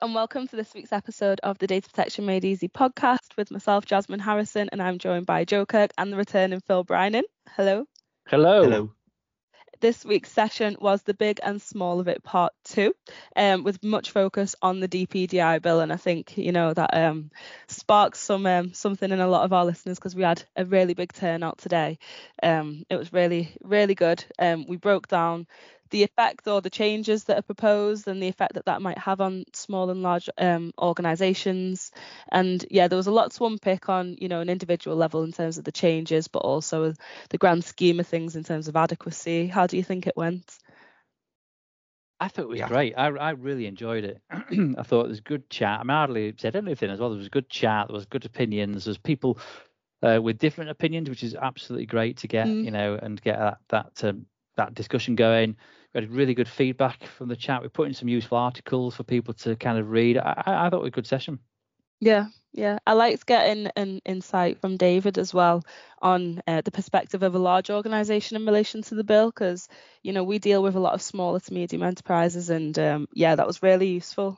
and welcome to this week's episode of the Data Protection Made Easy podcast with myself, Jasmine Harrison, and I'm joined by Joe Kirk and the returning Phil Brynan. Hello. Hello. This week's session was the big and small of it part 2, with much focus on the DPDI bill, and I think that sparked something in a lot of our listeners because we had a really big turnout today. It was really, really good. We broke down the effect or the changes that are proposed and the effect that might have on small and large organisations. And yeah, there was a lot to unpick on, an individual level in terms of the changes, but also the grand scheme of things in terms of adequacy. How do you think it went? I thought it was great. I really enjoyed it. I thought it was good chat. I hardly said anything as well. There was good chat. There was good opinions. There's people with different opinions, which is absolutely great to get, and get that discussion going. We had really good feedback from the chat. We put in some useful articles for people to kind of read. I thought it was a good session. Yeah. I liked getting an insight from David as well on the perspective of a large organisation in relation to the bill, because, we deal with a lot of smaller to medium enterprises, and that was really useful.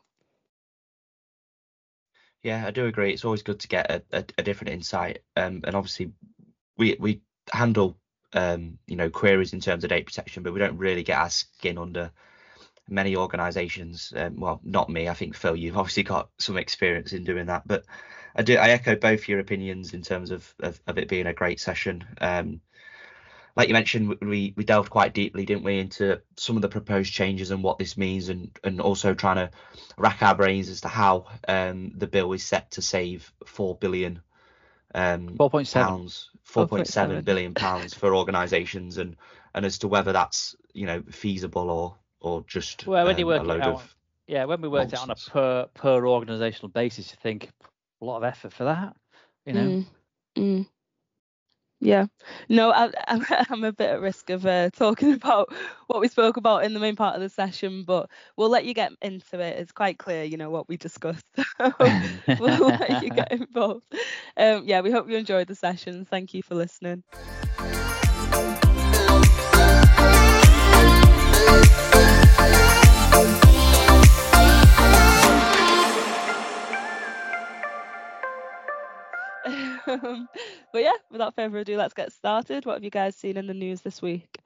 Yeah, I do agree. It's always good to get a different insight. And obviously we handle queries in terms of data protection, but we don't really get our skin under many organizations. Well, not me. I think Phil, you've obviously got some experience in doing that, but I echo both your opinions in terms of it being a great session. Like you mentioned, we delved quite deeply, didn't we, into some of the proposed changes and what this means, and also trying to rack our brains as to how the bill is set to save £4 billion. 4.7 billion pounds for organisations, and as to whether that's feasible or just when you work a load it out, of when we worked nonsense. it on a per organisational basis, you think a lot of effort for that, Yeah, no, I'm a bit at risk of talking about what we spoke about in the main part of the session, but we'll let you get into it. It's quite clear, what we discussed. We'll let you get involved. We hope you enjoyed the session. Thank you for listening. But yeah, without further ado, let's get started. What have you guys seen in the news this week?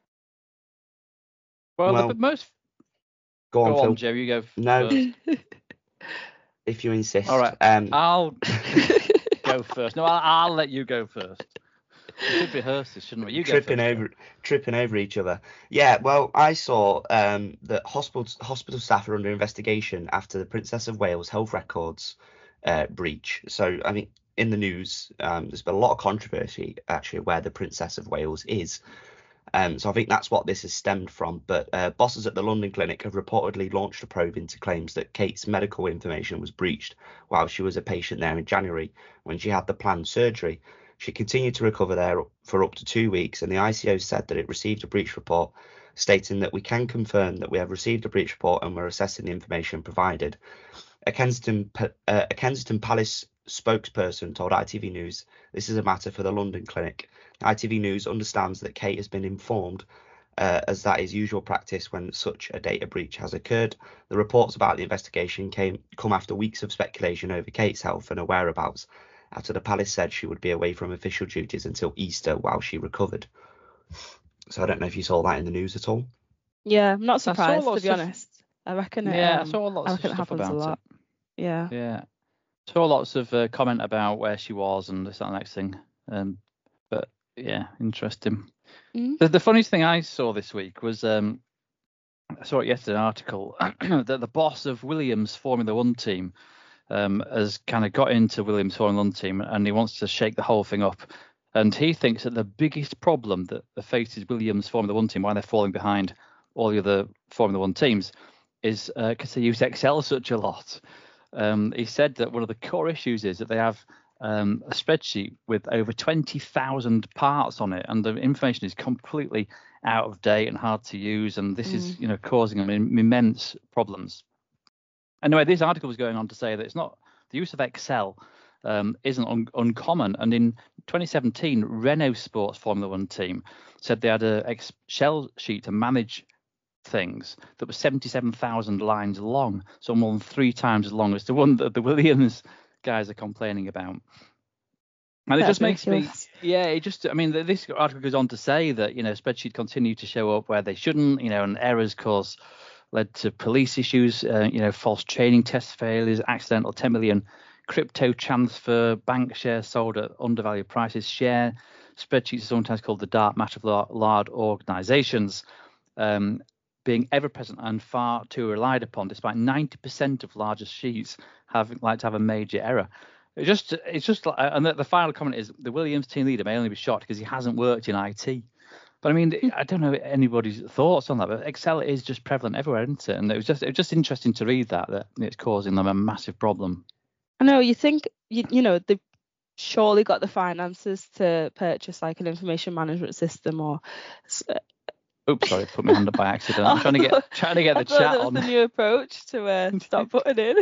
Well, the most. Go on, Phil. Joe. You go no. first. If you insist. All right. I'll go first. No, I'll let you go first. We should rehearse this, shouldn't we? You go first. Tripping over each other. Yeah. Well, I saw that hospital staff are under investigation after the Princess of Wales health records breach. So, I mean, in the news, there's been a lot of controversy actually where the Princess of Wales is. So I think that's what this has stemmed from. But bosses at the London clinic have reportedly launched a probe into claims that Kate's medical information was breached while she was a patient there in January when she had the planned surgery. She continued to recover there for up to 2 weeks, and the ICO said that it received a breach report stating that we can confirm that we have received a breach report and we're assessing the information provided. A Kensington Palace spokesperson told ITV News this is a matter for the London clinic. ITV News understands that Kate has been informed, as that is usual practice when such a data breach has occurred. The reports about the investigation come after weeks of speculation over Kate's health and her whereabouts, after the palace said she would be away from official duties until Easter while she recovered. So I don't know if you saw that in the news at all. Yeah, I'm not surprised, to be honest. I reckon it. I saw lots of stuff about a lot. It. Yeah. Saw lots of comment about where she was and this and the next thing. But yeah, interesting. The funniest thing I saw this week was I saw it yesterday, an article that the boss of Williams Formula One team has kind of got into Williams Formula One team, and he wants to shake the whole thing up. And he thinks that the biggest problem that faces Williams Formula One team, why they're falling behind all the other Formula One teams, is because they use Excel such a lot. He said that one of the core issues is that they have a spreadsheet with over 20,000 parts on it, and the information is completely out of date and hard to use, and this is causing them immense problems. Anyway, this article was going on to say that it's not the use of Excel isn't uncommon, and in 2017 Renault Sports Formula One team said they had a Excel sheet to manage things that were 77,000 lines long, so more than 3 times as long as the one that the Williams guys are complaining about. And it just makes me, I mean, this article goes on to say that, spreadsheets continue to show up where they shouldn't, and errors led to police issues, false trading test failures, accidental 10 million crypto transfer, bank shares sold at undervalued prices. Share spreadsheets are sometimes called the dark matter of large organizations, being ever present and far too relied upon, despite 90% of larger sheets like to have a major error. It's just like, and the final comment is the Williams team leader may only be shocked because he hasn't worked in IT. But I mean, I don't know anybody's thoughts on that, but Excel is just prevalent everywhere, isn't it? And it was just interesting to read that it's causing them a massive problem. I know, you think they've surely got the finances to purchase like an information management system or. Oops, sorry, put my hand up by accident. I'm trying to get the chat on. That was the new approach to stop putting in.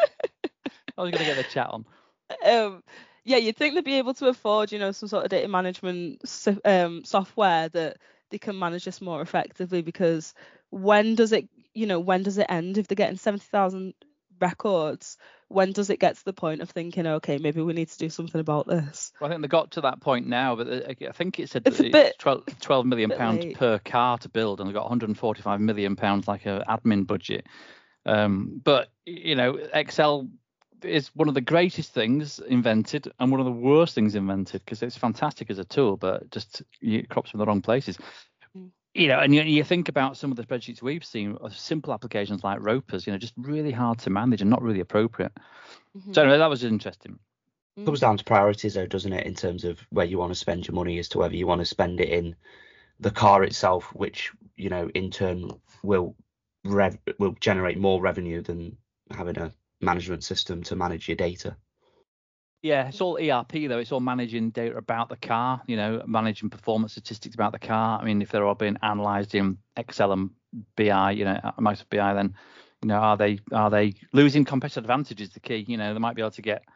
I was going to get the chat on. Yeah, you'd think they'd be able to afford, some sort of data management software that they can manage this more effectively, because when does it end? If they're getting 70,000 records, when does it get to the point of thinking, okay, maybe we need to do something about this? Well, I think they got to that point now, but I think it said it's 12 million pounds per car to build, and they've got 145 million pounds like an admin budget. But Excel is one of the greatest things invented and one of the worst things invented, because it's fantastic as a tool, but just it crops from the wrong places. And you think about some of the spreadsheets we've seen, simple applications like Ropers, just really hard to manage and not really appropriate. So anyway, that was interesting. It comes down to priorities, though, doesn't it, in terms of where you want to spend your money, as to whether you want to spend it in the car itself, which in turn will generate more revenue than having a management system to manage your data. Yeah, it's all ERP though. It's all managing data about the car, managing performance statistics about the car. I mean, if they're all being analysed in Excel and BI, Microsoft BI, then are they losing competitive advantage is the key. They might be able to get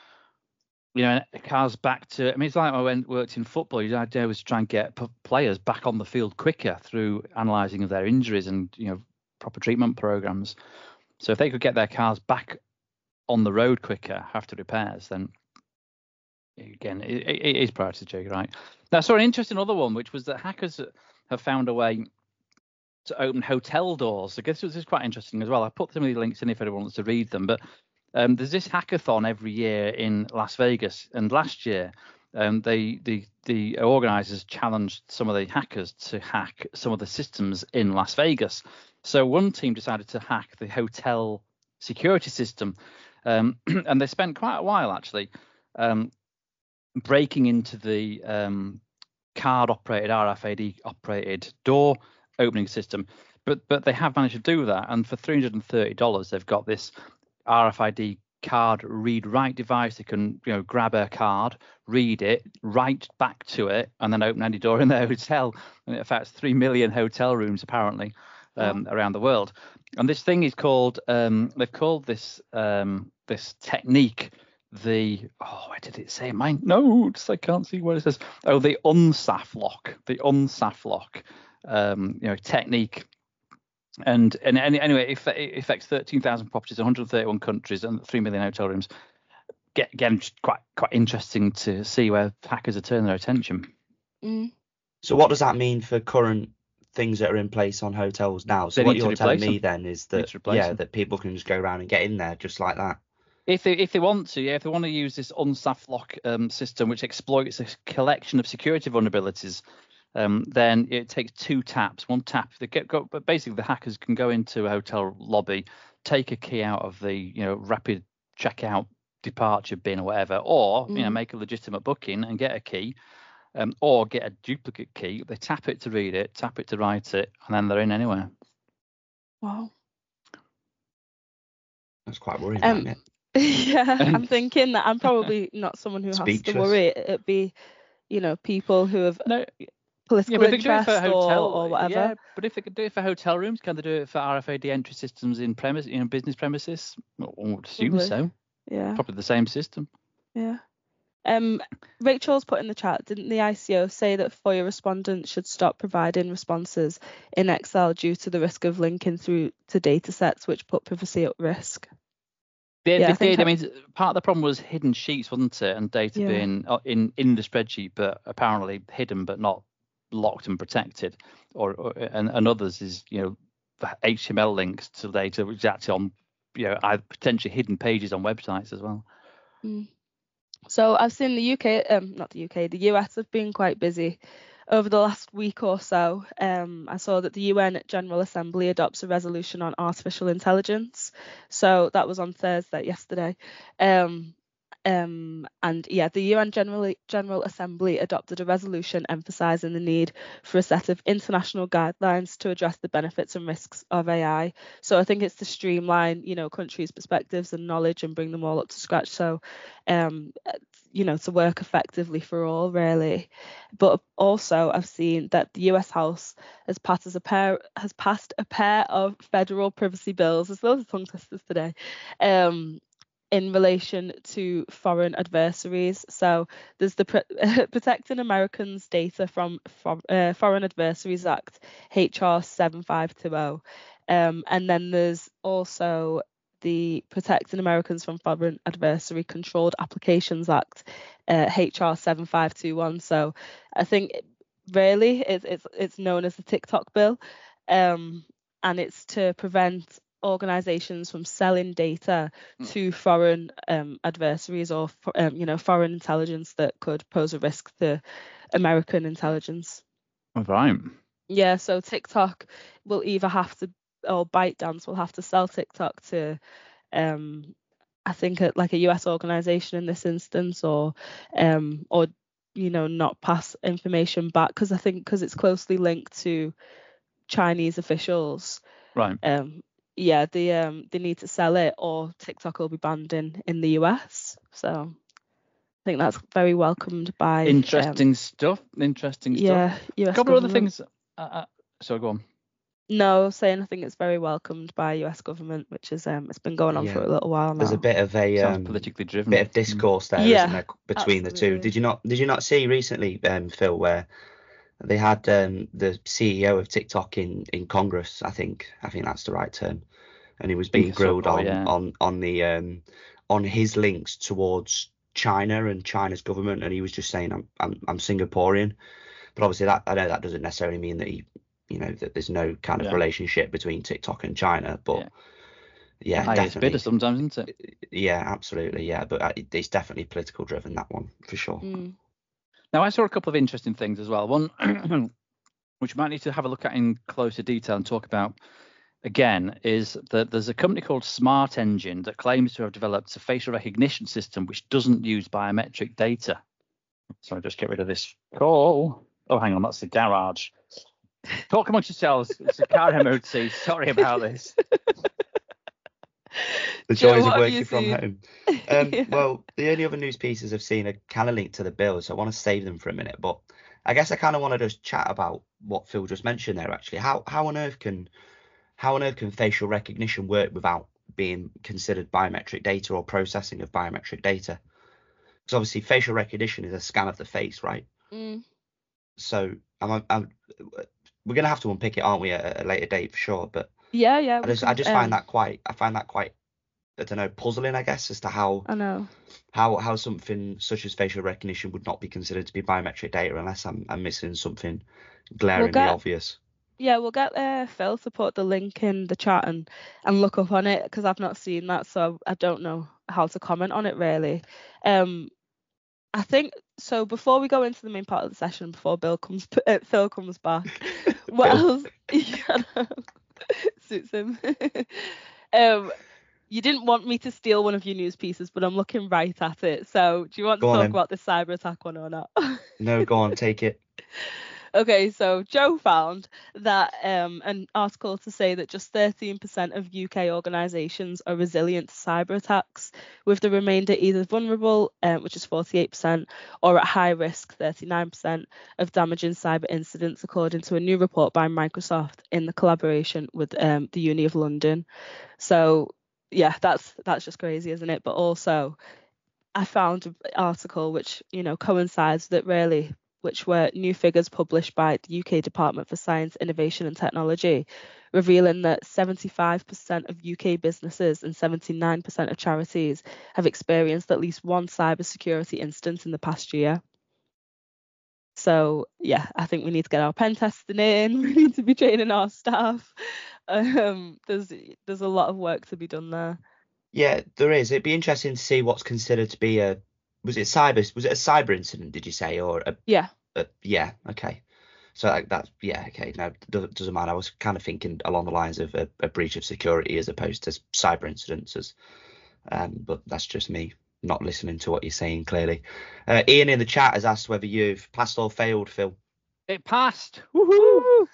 cars back to. I mean, it's like when I worked in football. The idea was to try and get players back on the field quicker through analysing of their injuries and proper treatment programs. So if they could get their cars back on the road quicker after repairs, then again, it is priority, Jake, right? Now, I saw an interesting other one, which was that hackers have found a way to open hotel doors. I guess this is quite interesting as well. I put some of the links in if anyone wants to read them. But there's this hackathon every year in Las Vegas, and last year the organisers challenged some of the hackers to hack some of the systems in Las Vegas. So one team decided to hack the hotel security system, and they spent quite a while actually breaking into the card-operated, RFID-operated door opening system. But they have managed to do that, and for $330, they've got this RFID card read-write device. They can grab a card, read it, write back to it, and then open any door in their hotel. And it affects 3 million hotel rooms apparently. Around the world, and this thing is called they've called this technique where did it say my notes? I can't see what it says. The UNSAF lock technique, and anyway, it affects 13,000 properties, 131 countries, and 3 million hotel rooms. Again, quite interesting to see where hackers are turning their attention. So what does that mean for current things that are in place on hotels now? So what you're telling me then is that that people can just go around and get in there just like that. If they want to, if they want to use this UNSAF lock system, which exploits a collection of security vulnerabilities, then it takes 2 taps. One tap, but basically the hackers can go into a hotel lobby, take a key out of the rapid checkout departure bin or whatever, or make a legitimate booking and get a key. Or get a duplicate key. They tap it to read it, tap it to write it, and then they're in anywhere. Wow. That's quite worrying, isn't it? Yeah, I'm thinking that I'm probably not someone who has to worry. It'd be, people who have political interest or whatever. Yeah, but if they could do it for hotel rooms, can they do it for RFID entry systems in business premises? I would assume so. Yeah. Probably the same system. Yeah. Rachel's put in the chat, didn't the ICO say that FOIA respondents should stop providing responses in Excel due to the risk of linking through to data sets which put privacy at risk? They did. I mean, part of the problem was hidden sheets, wasn't it? And data being in the spreadsheet, but apparently hidden but not locked and protected. And others is, HTML links to data which is actually on, potentially hidden pages on websites as well. So I've seen the US have been quite busy over the last week or so. I saw that the UN General Assembly adopts a resolution on artificial intelligence. So that was on yesterday. The UN General Assembly adopted a resolution emphasising the need for a set of international guidelines to address the benefits and risks of AI. So I think it's to streamline, countries' perspectives and knowledge and bring them all up to scratch. So, to work effectively for all, really. But also, I've seen that the US House has passed a pair of federal privacy bills, as well as tongue twisters today. In relation to foreign adversaries. So there's the Protecting Americans' Data from Foreign Adversaries Act, HR 7520. And then there's also the Protecting Americans from Foreign Adversary Controlled Applications Act, HR 7521. So I think really it's known as the TikTok bill, and it's to prevent organizations from selling data to foreign adversaries or foreign intelligence that could pose a risk to American intelligence. Right. Yeah, so TikTok will either have to, or ByteDance will have to sell TikTok to I think like a US organization in this instance, or not pass information back, because it's closely linked to Chinese officials. Right. They need to sell it, or TikTok will be banned in the US. So I think that's very welcomed by interesting stuff. Yeah, US a couple government. of other things. So go on. No, saying I think it's very welcomed by US government, which is it's been going on for a little while now. There's a bit of politically driven bit of discourse there, isn't there, between absolutely. the two? Did you not see recently, Phil, where they had the CEO of TikTok in Congress? I think that's the right term, and he was being grilled on his links towards China and China's government, and he was just saying I'm Singaporean, but obviously I know that doesn't necessarily mean that that there's no kind of relationship between TikTok and China, but definitely. Bitter sometimes, isn't it? Yeah, absolutely, yeah, but it's definitely political driven, that one, for sure. Now, I saw a couple of interesting things as well. One, which we might need to have a look at in closer detail and talk about again, is that there's a company called Smart Engine that claims to have developed a facial recognition system which doesn't use biometric data. So I'll just get rid of this call. Oh, hang on, that's the garage. Talk amongst yourselves. It's a car MOT. Sorry about this. The joys of working from home. Well, the only other news pieces I've seen are kind of linked to the bill, so I want to save them for a minute. But I guess I kind of want to just chat about what Phil just mentioned there. Actually, how on earth can facial recognition work without being considered biometric data or processing of biometric data? Because obviously facial recognition is a scan of the face, right? So we're gonna have to unpick it, aren't we, at a later date for sure? But yeah, I just find that quite I don't know, puzzling, I guess, as to how something such as facial recognition would not be considered to be biometric data unless I'm missing something glaringly obvious. Yeah, we'll get Phil to put the link in the chat and look up on it, because I've not seen that, so I don't know how to comment on it really. I think so. Before we go into the main part of the session, before Phil comes back, what else? Suits him. You didn't want me to steal one of your news pieces, but I'm looking right at it. So do you want to talk about the cyber attack one or not? No, go on, take it. Okay, so Joe found that an article to say that just 13% of UK organisations are resilient to cyber attacks, with the remainder either vulnerable, which is 48%, or at high risk, 39%, of damaging cyber incidents, according to a new report by Microsoft in the collaboration with the Uni of London. So yeah, that's just crazy, isn't it? But also, I found an article which, coincides that really, which were new figures published by the UK Department for Science, Innovation and Technology, revealing that 75% of UK businesses and 79% of charities have experienced at least one cybersecurity incident in the past year. So yeah, I think we need to get our pen testing in. We need to be training our staff. There's a lot of work to be done there. Yeah, there is. It'd be interesting to see what's considered to be was it a cyber incident, did you say, or yeah, yeah, okay. So that's yeah, okay. No, doesn't matter. I was kind of thinking along the lines of a breach of security as opposed to cyber incidents, but that's just me not listening to what you're saying clearly. Ian in the chat has asked whether you've passed or failed, Phil. It passed. Woohoo!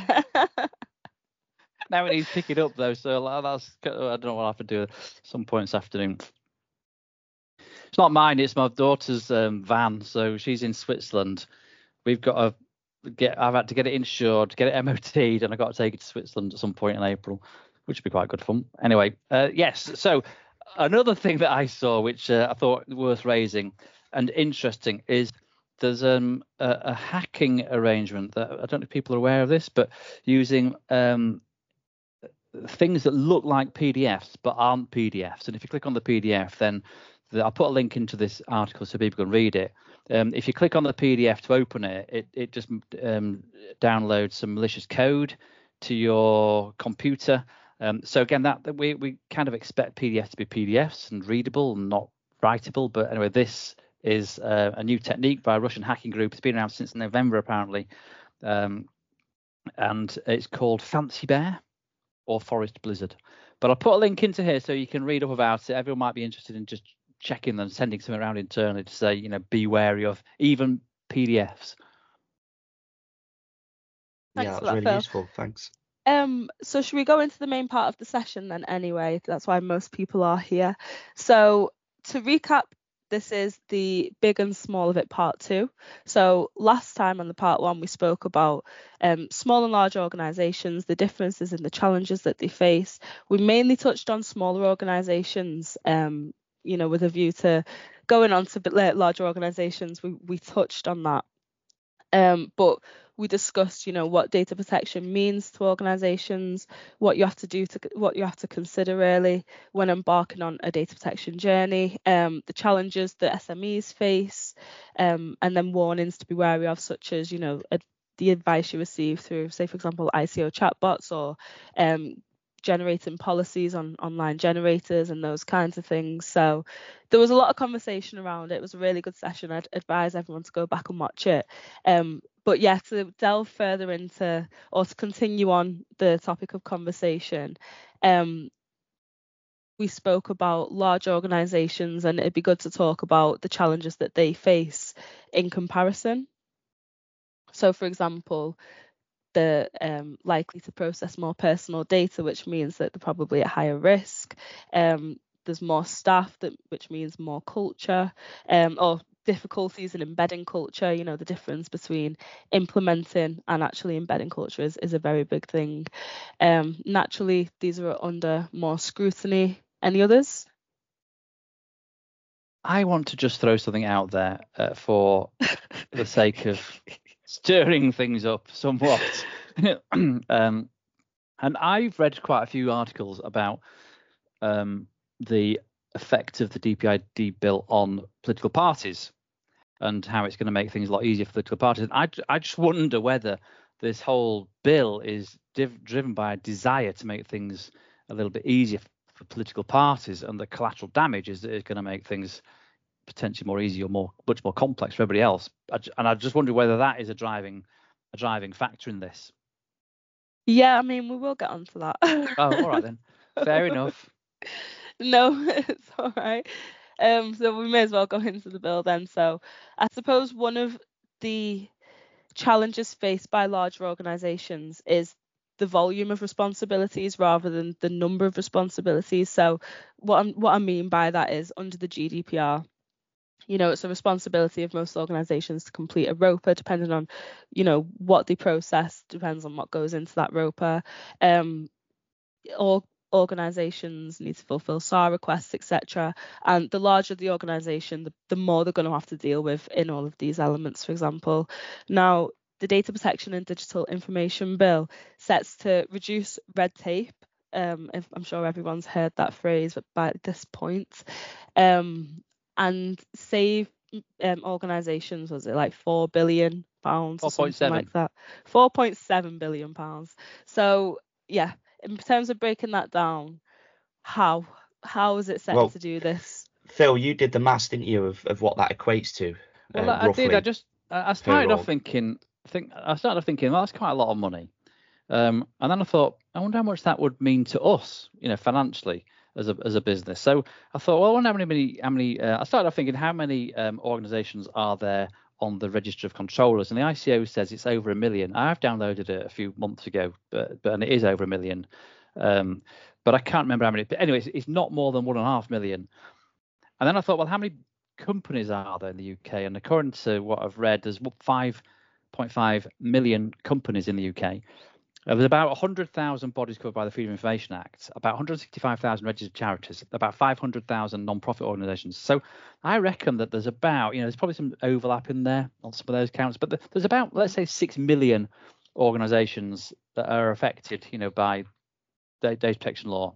Now we need to pick it up though, so that's, I don't know what I have to do at some point this afternoon. It's not mine, it's my daughter's van, so she's in Switzerland. I've had to get it insured, get it MOT'd, and I've got to take it to Switzerland at some point in April, which would be quite good fun. Anyway, yes, so another thing that I saw, which I thought worth raising and interesting, is there's a hacking arrangement that I don't know if people are aware of this, but using things that look like PDFs but aren't PDFs. And if you click on the PDF, then I'll put a link into this article so people can read it. If you click on the PDF to open it, it just downloads some malicious code to your computer. So again, that we kind of expect PDFs to be PDFs and readable and not writable. But anyway, this is a new technique by a Russian hacking group. It's been around since November apparently, and it's called Fancy Bear or Forest Blizzard. But I'll put a link into here so you can read up about it. Everyone might be interested in just checking them, sending something around internally to say, be wary of even PDFs. Yeah, that was really useful. Thanks. So should we go into the main part of the session then anyway? That's why most people are here. So to recap, this is the big and small of it part 2. So last time on the part 1, we spoke about small and large organisations, the differences in the challenges that they face. We mainly touched on smaller organisations, with a view to going on to larger organisations. We touched on that. But we discussed, what data protection means to organisations, what you have to consider really when embarking on a data protection journey, the challenges that SMEs face, and then warnings to be wary of, such as, the advice you receive through, say, for example, ICO chatbots or generating policies on online generators and those kinds of things. So there was a lot of conversation around it. It was a really good session. I'd advise everyone to go back and watch it. But yeah, to delve further into, or to continue on the topic of conversation, we spoke about large organisations, and it'd be good to talk about the challenges that they face in comparison. So, for example, they're likely to process more personal data, which means that they're probably at higher risk. There's more staff, which means more culture, or difficulties in embedding culture. The difference between implementing and actually embedding culture is a very big thing. Naturally, these are under more scrutiny. Any others? I want to just throw something out there for the sake of stirring things up somewhat. And I've read quite a few articles about the effect of the DPID bill on political parties and how it's going to make things a lot easier for political parties. And I just wonder whether this whole bill is driven by a desire to make things a little bit easier for political parties, and the collateral damage is that it's going to make things potentially more easy or much more complex for everybody else. And I just wonder whether that is a driving factor in this. Yeah, I mean, we will get onto that. Oh, all right then. Fair enough. No, it's all right. So we may as well go into the bill then. So I suppose one of the challenges faced by larger organisations is the volume of responsibilities rather than the number of responsibilities. So what I mean by that is, under the GDPR, it's a responsibility of most organisations to complete a ROPA, depending on, what they process, depends on what goes into that ROPA. organisations need to fulfil SAR requests, etc. And the larger the organisation, the more they're going to have to deal with in all of these elements, for example. Now, the Data Protection and Digital Information Bill sets to reduce red tape. If I'm sure everyone's heard that phrase by this point, and save organisations, was it like £4 billion or something like that? £4.7 billion. So yeah, in terms of breaking that down, how is it set to do this? Phil, you did the maths, didn't you, of what that equates to? Well, I did. I started off thinking, well, that's quite a lot of money. And then I thought, I wonder how much that would mean to us, financially as a business. So I thought, well, I wonder how many. I started off thinking, how many organisations are there on the Register of Controllers? And the ICO says it's over 1 million. I've downloaded it a few months ago, but it is over 1 million. But I can't remember how many. But anyway, it's not more than 1.5 million. And then I thought, well, how many companies are there in the UK? And according to what I've read, there's 5.5 million companies in the UK. There's about 100,000 bodies covered by the Freedom of Information Act, about 165,000 registered charities, about 500,000 non-profit organisations. So I reckon that there's about, there's probably some overlap in there on some of those counts, but there's about, let's say, 6 million organisations that are affected, by data protection law.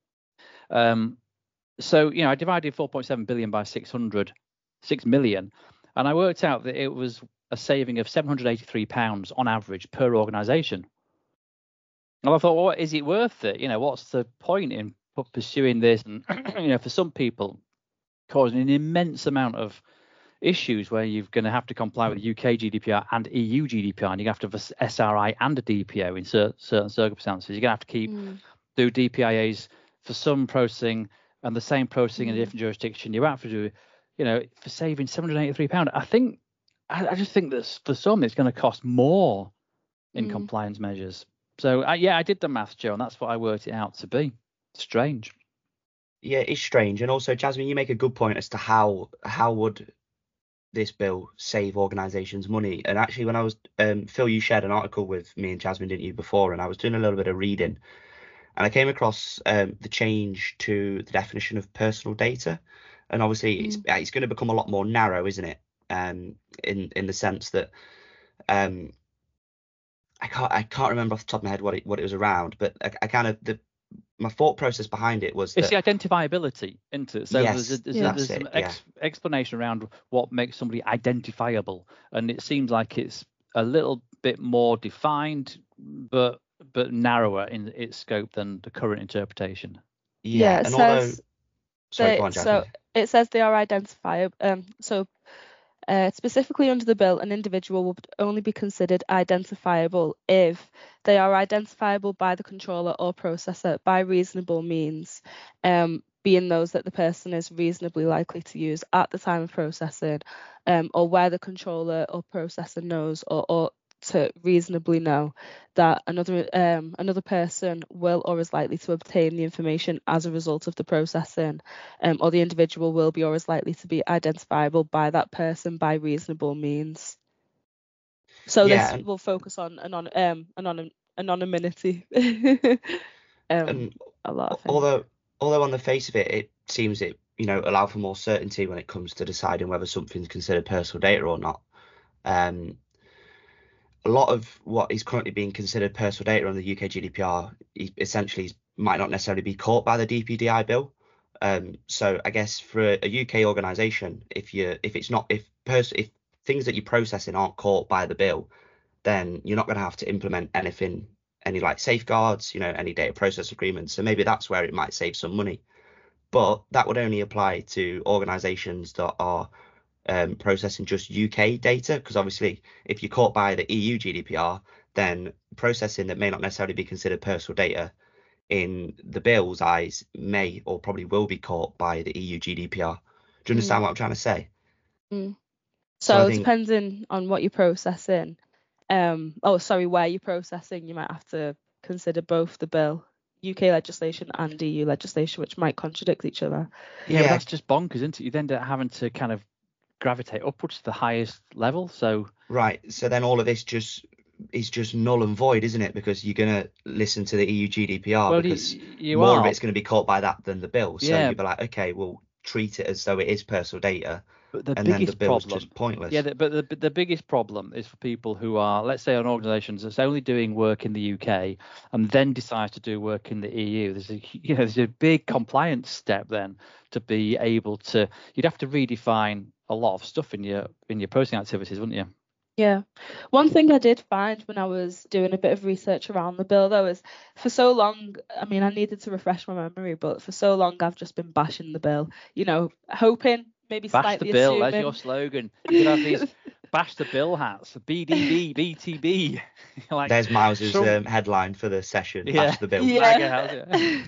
So, I divided 4.7 billion by 6 million, and I worked out that it was a saving of £783 on average per organisation. And I thought, well, is it worth it? What's the point in pursuing this? And, for some people, causing an immense amount of issues where you're going to have to comply with UK GDPR and EU GDPR, and you have to have a SRI and a DPO in certain circumstances. You're going to have to do DPIAs for some processing and the same processing in a different jurisdiction. You have to do, for saving £783. I just think that for some, it's going to cost more in compliance measures. So, I did the maths, Joe, and that's what I worked it out to be. Strange. Yeah, it's strange. And also, Jasmine, you make a good point as to how would this bill save organisations money. And actually, when I was, Phil, you shared an article with me and Jasmine, didn't you, before? And I was doing a little bit of reading. And I came across the change to the definition of personal data. And obviously, it's going to become a lot more narrow, isn't it? In the sense that... I can't remember off the top of my head what it was around, but I kind of my thought process behind it was it's the identifiability, isn't it? So yes, there's some explanation around what makes somebody identifiable, and it seems like it's a little bit more defined, but narrower in its scope than the current interpretation. Yeah, and although sorry, go on, Jasmine. So it says they are identifiable. Specifically under the bill, an individual would only be considered identifiable if they are identifiable by the controller or processor by reasonable means, being those that the person is reasonably likely to use at the time of processing, or where the controller or processor knows or ought to reasonably know that another person will or is likely to obtain the information as a result of the processing, or the individual will be or is likely to be identifiable by that person by reasonable means. So this will focus on anonymity. A lot of things. Although on the face of it seems allow for more certainty when it comes to deciding whether something's considered personal data or not. A lot of what is currently being considered personal data on the UK GDPR essentially might not necessarily be caught by the DPDI bill. So I guess for a UK organisation, if things that you're processing aren't caught by the bill, then you're not going to have to implement any like safeguards, any data process agreements. So maybe that's where it might save some money. But that would only apply to organisations that are processing just UK data, because obviously if you're caught by the EU GDPR, then processing that may not necessarily be considered personal data in the bill's eyes may or probably will be caught by the EU GDPR. Do you understand what I'm trying to say? So depending on what you're processing, where you're processing, you might have to consider both the bill, UK legislation and EU legislation, which might contradict each other. Yeah, but that's just bonkers, isn't it? You then end up having to kind of gravitate upwards to the highest level. So right, so then all of this just is just null and void, isn't it? Because you're going to listen to the EU GDPR, Well, because you more are. of it's going to be caught by that than the bill. So Yeah. you'd be like, okay, we'll treat it as though it is personal data. But the and biggest then the bill's problem, just pointless. Yeah, but the biggest problem is for people who are, let's say, on organisations that's only doing work in the UK and then decides to do work in the EU. There's a big compliance step then to be able to. You'd have to redefine a lot of stuff in your posting activities, wouldn't you? Yeah. One thing I did find when I was doing a bit of research around the bill, though, is for so long, I mean, I needed to refresh my memory, but for so long I've just been bashing the bill, hoping, maybe bash slightly the bill, assuming. That's your slogan. You could have these bash the bill hats, BDB, BTB. Like, there's Miles's headline for the session, bash the bill. Yeah.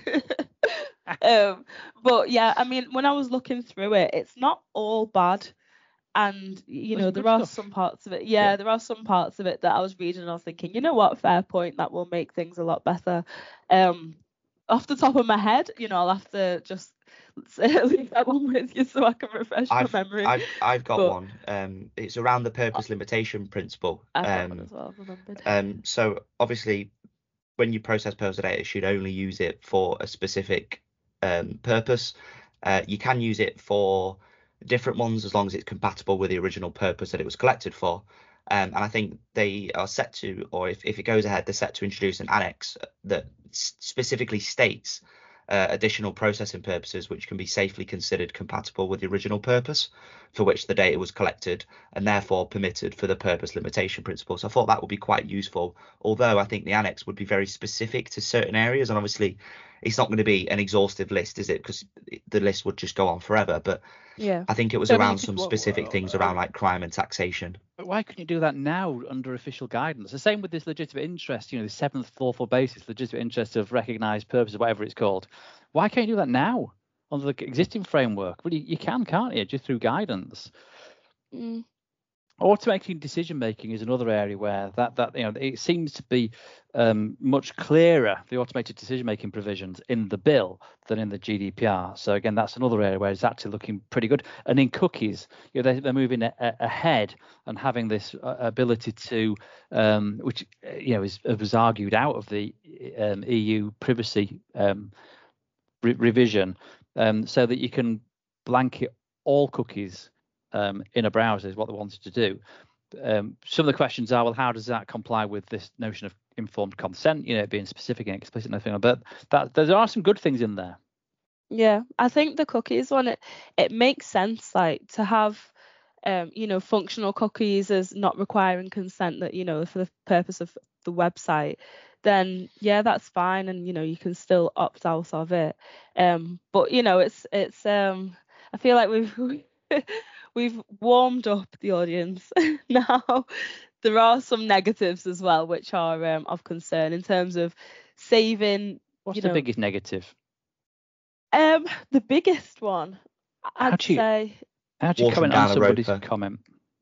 But yeah, I mean, when I was looking through it, it's not all bad. And, there are some parts of it. Yeah, there are some parts of it that I was reading and I was thinking, you know what, fair point, that will make things a lot better. Off the top of my head, I'll have to just leave that one with you so I can refresh my memory. I've got one. It's around the purpose limitation principle. I've got one as well, remembered. So obviously, when you process personal data, you should only use it for a specific purpose. You can use it for different ones as long as it's compatible with the original purpose that it was collected for. And I think they are set to, or if it goes ahead, they're set to introduce an annex that specifically states additional processing purposes which can be safely considered compatible with the original purpose for which the data was collected, and therefore permitted for the purpose limitation principle. So I thought that would be quite useful, although I think the annex would be very specific to certain areas, and obviously it's not going to be an exhaustive list, is it? Because the list would just go on forever. But yeah, I think it was around some specific things around like crime and taxation. But why couldn't you do that now under official guidance? The same with this legitimate interest, the seventh lawful basis, legitimate interest of recognised purpose, or whatever it's called. Why can't you do that now under the existing framework? Well, you can, can't you? Just through guidance. Automating decision making is another area where that it seems to be much clearer, the automated decision making provisions in the bill than in the GDPR. So again, that's another area where it's actually looking pretty good. And in cookies, they're moving ahead and having this ability to, which was argued out of the EU privacy revision, so that you can blanket all cookies in a browser is what they wanted to do. Some of the questions are, well, how does that comply with this notion of informed consent, being specific and explicit and everything? But there are some good things in there. Yeah, I think the cookies one, it makes sense, like to have functional cookies as not requiring consent, that for the purpose of the website, then yeah, that's fine, and you can still opt out of it. But it's I feel like we've warmed up the audience. Now there are some negatives as well, which are of concern in terms of saving. What's the biggest negative? The biggest one, I'd say. How do you comment on somebody's comment?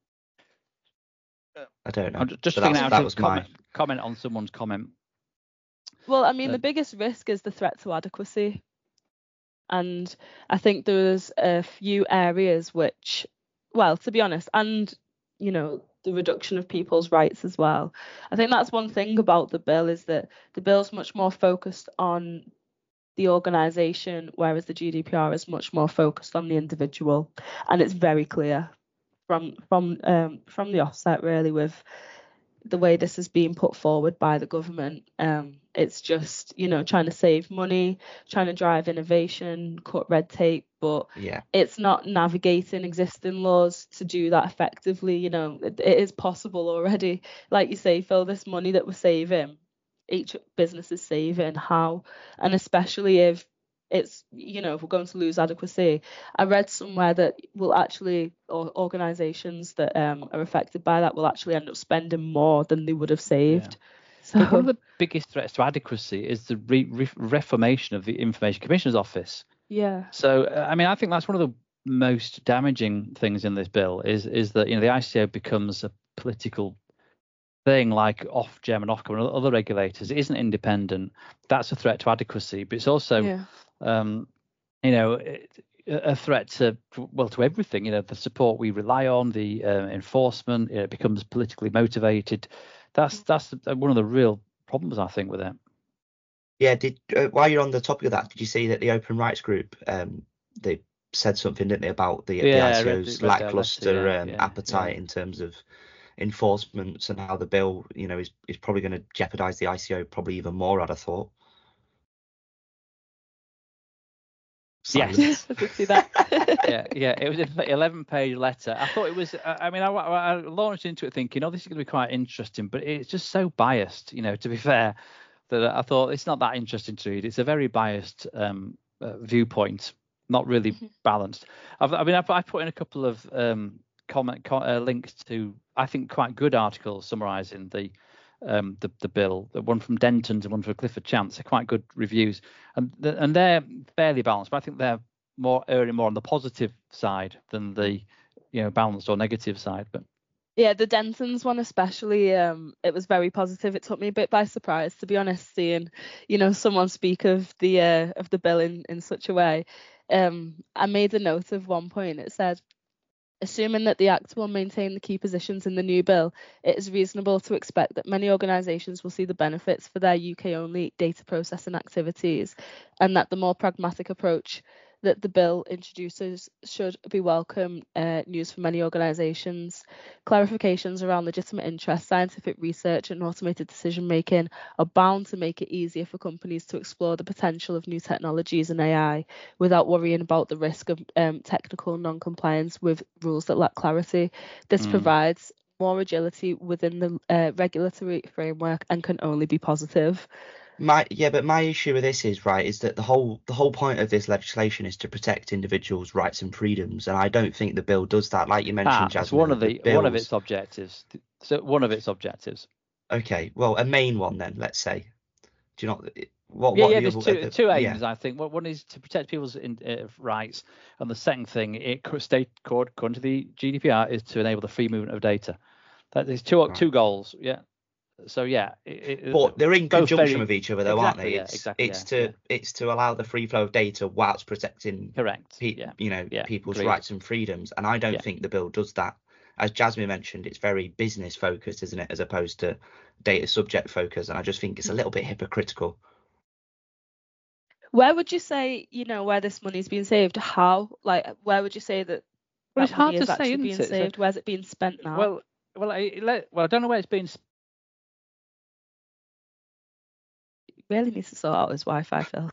I don't know. I'm just thinking out to comment on someone's comment. Well, I mean, the biggest risk is the threat to adequacy. And I think there's a few areas which, well, to be honest, and, the reduction of people's rights as well. I think that's one thing about the bill, is that the bill's much more focused on the organisation, whereas the GDPR is much more focused on the individual. And it's very clear from the offset, really, with the way this is being put forward by the government. It's just, trying to save money, trying to drive innovation, cut red tape, but it's not navigating existing laws to do that effectively. It is possible already. Like you say, Phil, this money that we're saving, each business is saving, how? And especially if it's, if we're going to lose adequacy. I read somewhere that will actually, or organisations that are affected by that will actually end up spending more than they would have saved. Yeah. So one of the biggest threats to adequacy is the reformation of the Information Commissioner's Office. Yeah. So, I mean, I think that's one of the most damaging things in this bill is that, the ICO becomes a political thing like Ofgem and Ofcom and other regulators. It isn't independent. That's a threat to adequacy, but it's also, a threat to everything. The support we rely on, the enforcement, it becomes politically motivated That's one of the real problems, I think, with it. Yeah. While you're on the topic of that, did you see that the Open Rights Group they said something, didn't they, about the ICO's lackluster appetite in terms of enforcements, and how the bill, is probably going to jeopardize the ICO probably even more, I'd have thought. Yes, I did see that. yeah, it was an 11-page letter. I thought it was. I launched into it thinking, this is going to be quite interesting, but it's just so biased. To be fair, that I thought it's not that interesting to read. It's a very biased viewpoint, not really balanced. I put in a couple of links to, I think, quite good articles summarising the bill. One from Denton's and one from Clifford Chance. They're quite good reviews, and they're fairly balanced. But I think they're erring more on the positive side than the balanced or negative side. But yeah, the Denton's one especially, it was very positive. It took me a bit by surprise, to be honest, seeing someone speak of the bill in such a way. I made a note of one point. It said, assuming that the Act will maintain the key positions in the new bill, it is reasonable to expect that many organisations will see the benefits for their UK-only data processing activities, and that the more pragmatic approach that the bill introduces should be welcome news for many organisations. Clarifications around legitimate interest, scientific research and automated decision making are bound to make it easier for companies to explore the potential of new technologies and AI without worrying about the risk of technical non-compliance with rules that lack clarity. This provides more agility within the regulatory framework and can only be positive. But my issue with this is that the whole point of this legislation is to protect individuals' rights and freedoms, and I don't think the bill does that. Like you mentioned, Jasmine, it's one of its objectives. So one of its objectives. Okay, well, a main one then, let's say. Do you not? There's two aims, I think. One is to protect people's rights, and the second thing, according to the GDPR, is to enable the free movement of data. That is two goals. Yeah. So but they're in conjunction with each other, though, aren't they? It's to allow the free flow of data whilst protecting people's rights and freedoms, and I don't think the bill does that. As Jasmine mentioned, it's very business focused, isn't it, as opposed to data subject focused, and I just think it's a little bit hypocritical. Where would you say, where this money's being saved? How? Where would you say that it's hard to say, being saved? Where's it being spent now? Well, I don't know where it's being spent. Really needs to sort out his Wi-Fi, Phil.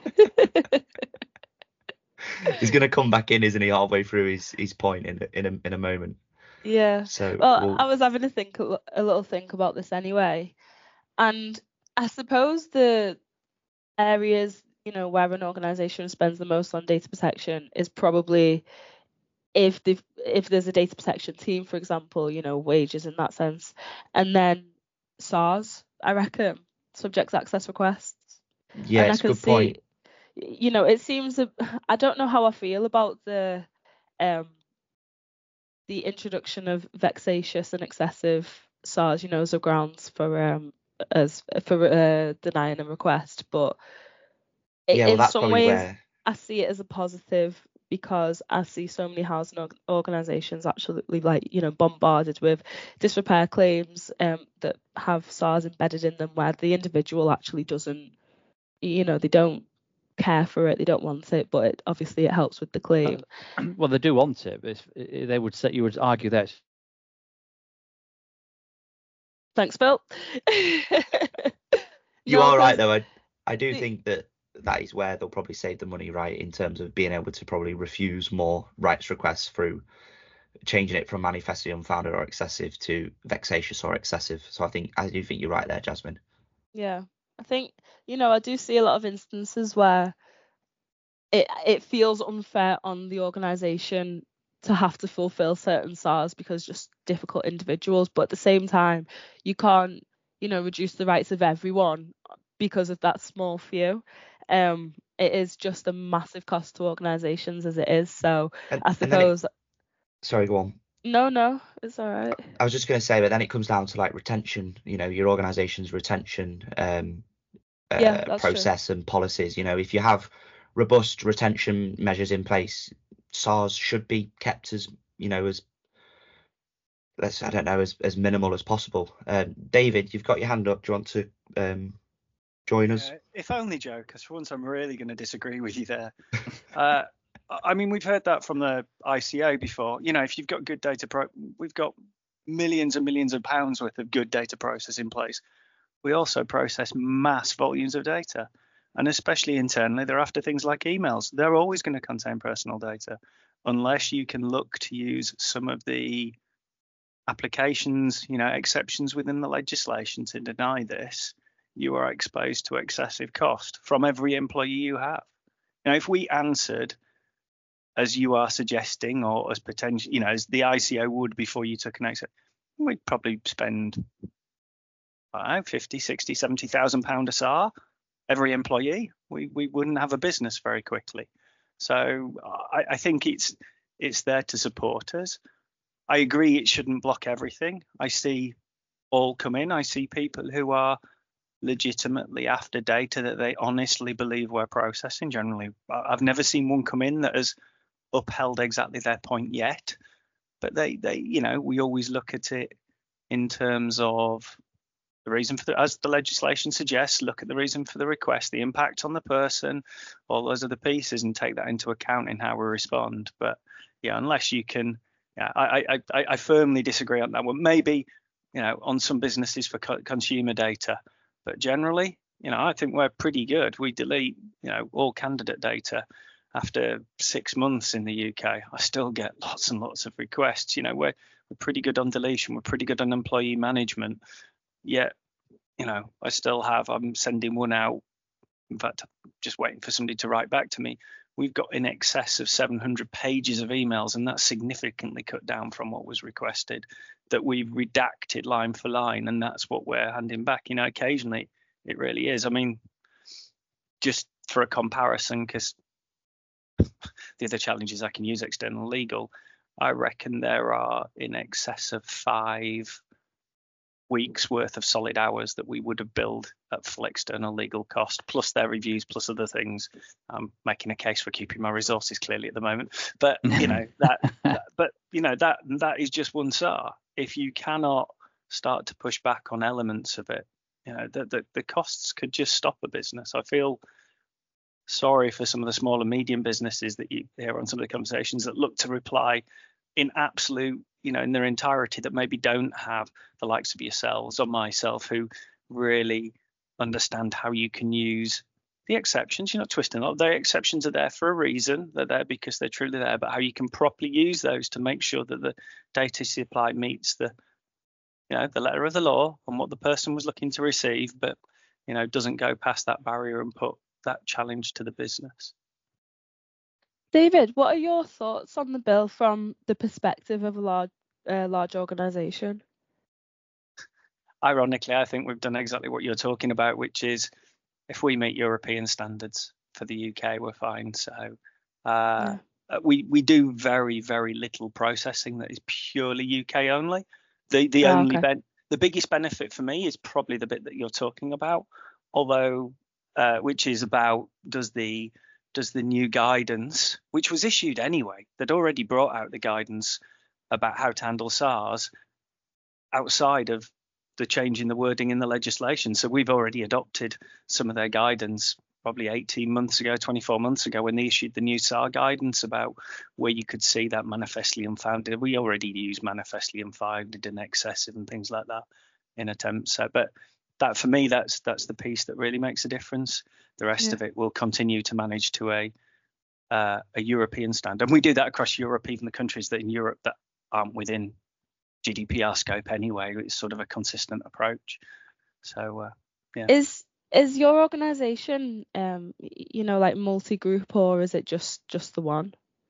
He's going to come back in, isn't he, halfway through his point in a moment. Yeah. So I was having a little think about this anyway, and I suppose the areas where an organisation spends the most on data protection is probably if there's a data protection team, for example, wages in that sense, and then SARS, I reckon. Subject access requests. Yeah, it's a good point. It seems I don't know how I feel about the introduction of vexatious and excessive SARS, as a grounds for denying a request, but in some ways I see it as a positive, because I see so many housing organisations absolutely bombarded with disrepair claims that have SARS embedded in them, where the individual actually doesn't, they don't care for it, they don't want it, but obviously it helps with the claim. Well, they do want it, but they would say, you would argue that. Thanks, Phil. You are right, though. I do think that is where they'll probably save the money, right, in terms of being able to probably refuse more rights requests through changing it from manifestly unfounded or excessive to vexatious or excessive. So I do think you're right there, Jasmine. Yeah, I think I do see a lot of instances where it feels unfair on the organisation to have to fulfil certain SARS because just difficult individuals, but at the same time you can't reduce the rights of everyone because of that small few. It is just a massive cost to organisations as it is. So I suppose. Sorry, go on. No, it's all right. I was just going to say, but then it comes down to retention. Your organisation's retention process true. And policies. If you have robust retention measures in place, SARS should be kept as I don't know, as minimal as possible. David, you've got your hand up. Do you want to join us? If only, Joe, because for once I'm really going to disagree with you there. I mean, we've heard that from the ICO before. If you've got good data, we've got millions and millions of pounds worth of good data process in place. We also process mass volumes of data. And especially internally, they're after things like emails. They're always going to contain personal data unless you can look to use some of the applications, exceptions within the legislation to deny this. You are exposed to excessive cost from every employee you have. If we answered as you are suggesting, or as potential, as the ICO would before you took an exit, we'd probably spend 50, 60, 70,000 pound a SAR every employee. We wouldn't have a business very quickly. So I think it's there to support us. I agree it shouldn't block everything. I see all come in. I see people who are legitimately after data that they honestly believe we're processing. Generally, I've never seen one come in that has upheld exactly their point yet. But they we always look at it in terms of the reason for as the legislation suggests, look at the reason for the request, the impact on the person, all those other pieces, and take that into account in how we respond. But unless you can, I firmly disagree on that one. Maybe on some businesses for consumer data, but generally, I think we're pretty good. We delete all candidate data after 6 months in the UK. I still get lots and lots of requests. We're pretty good on deletion. We're pretty good on employee management. Yet, I'm sending one out. In fact, I'm just waiting for somebody to write back to me. We've got in excess of 700 pages of emails, and that's significantly cut down from what was requested, that we've redacted line for line, and that's what we're handing back. Occasionally it really is. I mean, just for a comparison, because the other challenges I can use external legal, I reckon there are in excess of 5 weeks worth of solid hours that we would have billed at full external legal cost, plus their reviews, plus other things. I'm making a case for keeping my resources clearly at the moment, but that is just one SAR. If you cannot start to push back on elements of it, the costs could just stop a business. I feel sorry for some of the small and medium businesses that you hear on some of the conversations that look to reply in absolute, in their entirety, that maybe don't have the likes of yourselves or myself who really understand how you can use the exceptions. You're not twisting them. The exceptions are there for a reason. They're there because they're truly there, but how you can properly use those to make sure that the data supply meets the letter of the law and what the person was looking to receive, but doesn't go past that barrier and put that challenge to the business. David, what are your thoughts on the bill from the perspective of a large organisation? Ironically, I think we've done exactly what you're talking about, which is if we meet European standards for the UK, we're fine. So we do very, very little processing that is purely UK only. The biggest benefit for me is probably the bit that you're talking about, although which is about does the new guidance, which was issued anyway, they'd already brought out the guidance about how to handle SARS outside of the change in the wording in the legislation. So we've already adopted some of their guidance probably 18 months ago, 24 months ago, when they issued the new SAR guidance about where you could see that manifestly unfounded. We already use manifestly unfounded and excessive and things like that in attempts. So, but that for me, that's the piece that really makes a difference. The rest of it will continue to manage to a European standard, and we do that across Europe, even the countries that in Europe that aren't within GDPR scope anyway. It's sort of a consistent approach. So Is your organisation like multi-group, or is it just the one?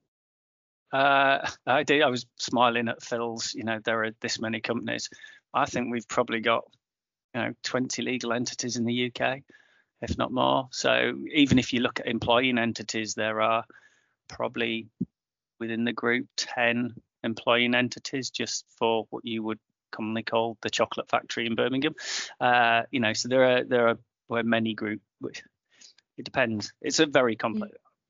I was smiling at Phil's. There are this many companies. I think we've probably got 20 legal entities in the UK, if not more. So even if you look at employing entities, there are probably within the group 10 employing entities just for what you would commonly call the chocolate factory in Birmingham. So there are many groups. It depends. It's a very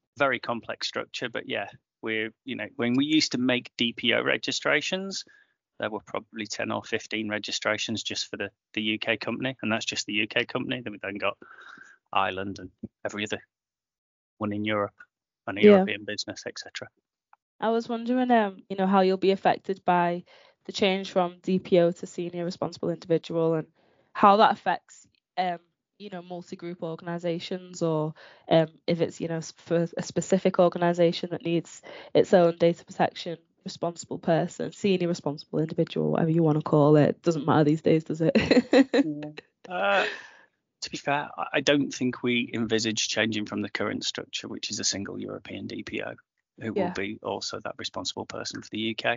complex structure. But yeah, we're when we used to make DPO registrations, there were probably 10 or 15 registrations just for the UK company, and that's just the UK company. Then we then got Ireland and every other one in Europe and a European business, etc. I was wondering, how you'll be affected by the change from DPO to senior responsible individual, and how that affects, multi-group organisations, or if it's, for a specific organisation that needs its own data protection responsible person, senior responsible individual, whatever you want to call it. Doesn't matter these days, does it? To be fair, I don't think we envisage changing from the current structure, which is a single European DPO, who will be also that responsible person for the UK.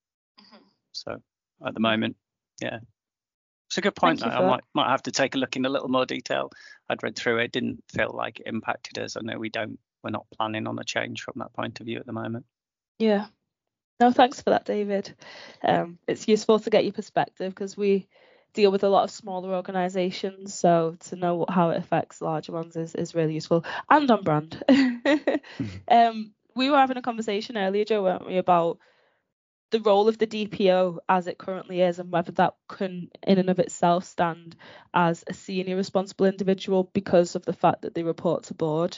So at the moment, it's a good point. I might have to take a look in a little more detail. I'd read through it, didn't feel like it impacted us. I know we're not planning on a change from that point of view at the moment. Yeah. No, thanks for that, David. It's useful to get your perspective, because we deal with a lot of smaller organisations, so to know how it affects larger ones is really useful and on brand. We were having a conversation earlier, Joe, weren't we, about the role of the DPO as it currently is, and whether that can in and of itself stand as a senior responsible individual because of the fact that they report to board.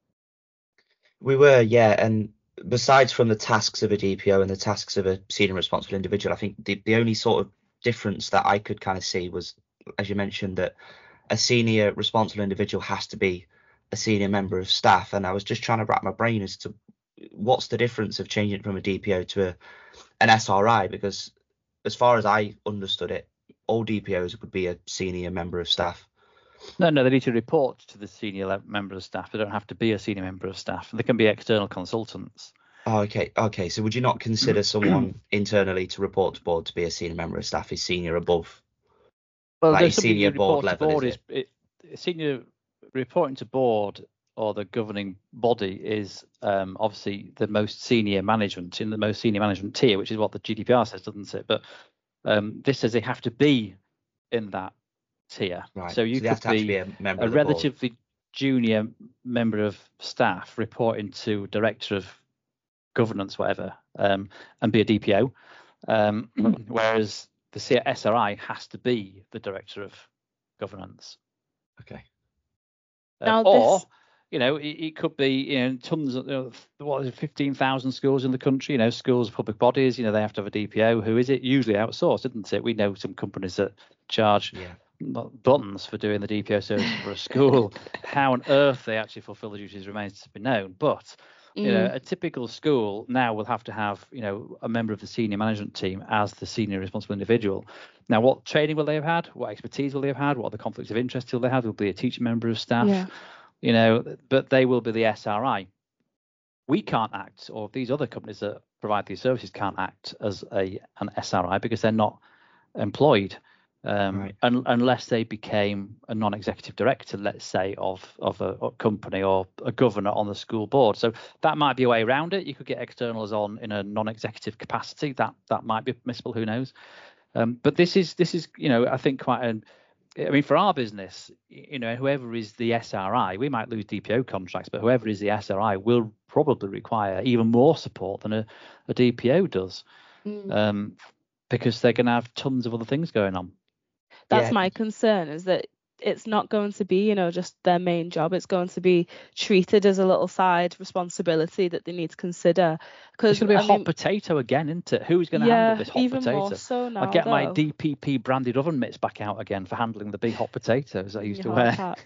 We were, and besides from the tasks of a DPO and the tasks of a senior responsible individual, I think the only sort of difference that I could kind of see was, as you mentioned, that a senior responsible individual has to be a senior member of staff. And I was just trying to wrap my brain as to what's the difference of changing from a DPO to an SRI, because as far as I understood it, all DPOs would be a senior member of staff. No, they need to report to the senior member of staff. They don't have to be a senior member of staff. They can be external consultants. Oh, okay. So would you not consider someone internally to report to board to be a senior member of staff is senior above? Well, like there's senior board level, board is senior reporting to board, or the governing body is obviously the most senior management in the most senior management tier, which is what the GDPR says, doesn't it? But this says they have to be in that tier. Right. So you could be a member of the relatively board. Junior member of staff reporting to director of governance, whatever, and be a DPO, whereas the SRI has to be the director of governance. Okay. It could be, tons of 15,000 schools in the country, schools, public bodies, they have to have a DPO. Who is it? Usually outsourced, isn't it? We know some companies that charge buttons for doing the DPO service for a school. How on earth they actually fulfill the duties remains to be known. But a typical school now will have to have, a member of the senior management team as the senior responsible individual. Now, what training will they have had? What expertise will they have had? What are the conflicts of interest will they have? Will be a teaching member of staff, but they will be the SRI. We can't act, or these other companies that provide these services can't act as an SRI because they're not employed. Unless they became a non-executive director, let's say, of a company or a governor on the school board. So that might be a way around it. You could get externals on in a non-executive capacity. That might be permissible. Who knows? But this is I think for our business, whoever is the SRI, we might lose DPO contracts, but whoever is the SRI will probably require even more support than a DPO does, because they're going to have tons of other things going on. That's my concern, is that it's not going to be, just their main job. It's going to be treated as a little side responsibility that they need to consider. Because it's going to be a hot potato again, isn't it? Who's going to handle this hot even potato? More so now, I get my DPP branded oven mitts back out again for handling the big hot potatoes I used to wear.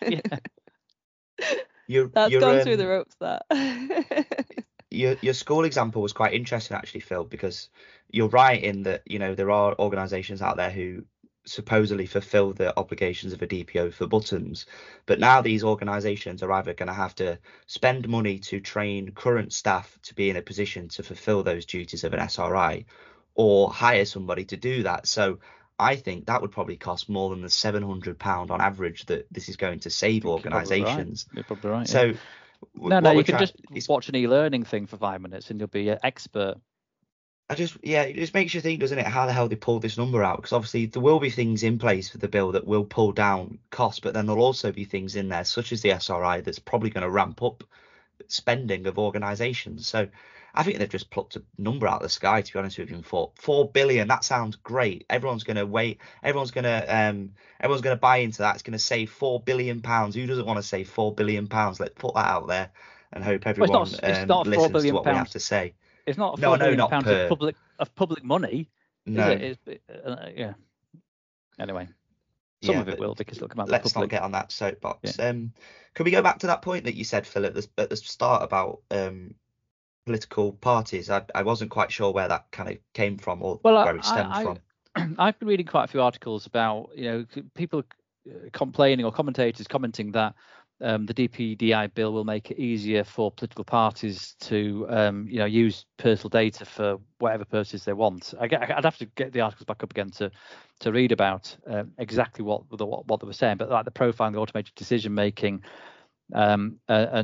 That's gone through the ropes, that. Your school example was quite interesting, actually, Phil, because you're right in that, there are organisations out there who supposedly fulfill the obligations of a DPO for buttons, but now these organisations are either going to have to spend money to train current staff to be in a position to fulfil those duties of an SRI, or hire somebody to do that. So I think that would probably cost more than the £700 on average that this is going to save organisations. You're probably right. So you can just watch an e-learning thing for 5 minutes and you'll be an expert. It just makes you think, doesn't it, how the hell they pulled this number out? Because obviously there will be things in place for the bill that will pull down costs, but then there'll also be things in there, such as the SRI, that's probably going to ramp up spending of organisations. So I think they've just plucked a number out of the sky, to be honest with you. For 4 billion, that sounds great. Everyone's gonna wait. Everyone's gonna buy into that. It's gonna save £4 billion. Who doesn't want to save £4 billion? Let's put that out there and hope everyone it's not £4 listens to billion. what we have to say. It's not No, £4 billion not per of public money. No. Is it? Yeah. Anyway, some of it will, because it'll come out. Let's not get on that soapbox. Yeah. Can we go back to that point that you said, Phil, at the start about political parties? I wasn't quite sure where that kind of came from, or where it stemmed from. I've been reading quite a few articles about, people complaining, or commentators commenting that the DPDI bill will make it easier for political parties to use personal data for whatever purposes they want. I'd have to get the articles back up again to read about exactly what they were saying, but like the profiling, the automated decision making, and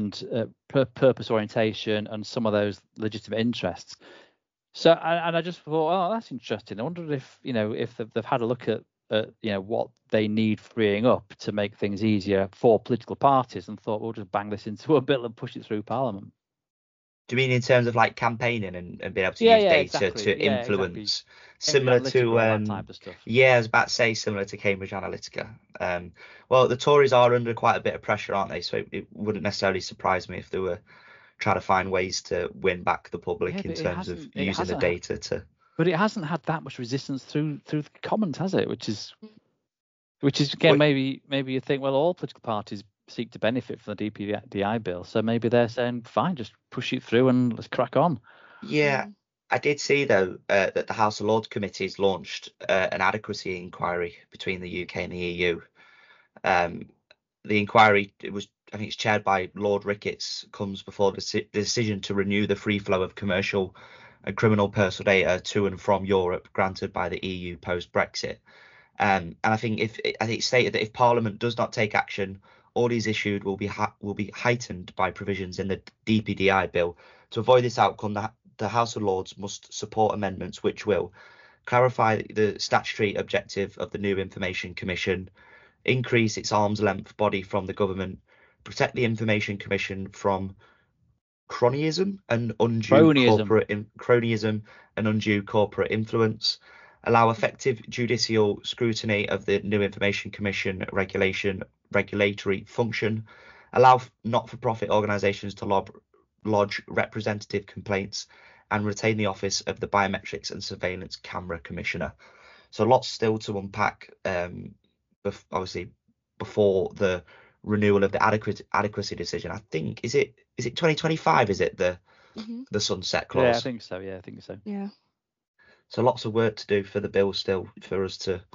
purpose orientation, and some of those legitimate interests. So I just thought, that's interesting. I wonder if they've had a look at what they need freeing up to make things easier for political parties, and thought, we'll just bang this into a bill and push it through Parliament. Do you mean in terms of like campaigning and being able to use data exactly. to influence, exactly. Similar to that type of stuff? Yeah, I was about to say similar to Cambridge Analytica. Well, the Tories are under quite a bit of pressure, aren't they? So it wouldn't necessarily surprise me if they were trying to find ways to win back the public in terms of using the data to. But it hasn't had that much resistance through the Commons, has it? Which is again, maybe you think, well, all political parties seek to benefit from the DPDI bill, so maybe they're saying, fine, just push it through and let's crack on. Yeah, I did see though that the House of Lords committees launched an adequacy inquiry between the UK and the EU. The inquiry, I think it's chaired by Lord Ricketts, comes before the decision to renew the free flow of commercial and criminal personal data to and from Europe granted by the EU post Brexit. And I think it's stated that if Parliament does not take action, orders issued will be heightened by provisions in the DPDI bill. To avoid this outcome, the House of Lords must support amendments which will clarify the statutory objective of the new Information Commission, increase its arm's length body from the government, protect the Information Commission from cronyism and undue corporate influence, allow effective judicial scrutiny of the new Information Commission regulatory function, allow not-for-profit organisations to lodge representative complaints, and retain the office of the Biometrics and Surveillance Camera Commissioner. So lots still to unpack, obviously, before the renewal of the adequacy decision. I think is it 2025? Is it the sunset clause? Yeah, I think so. Yeah. So lots of work to do for the bill still for us to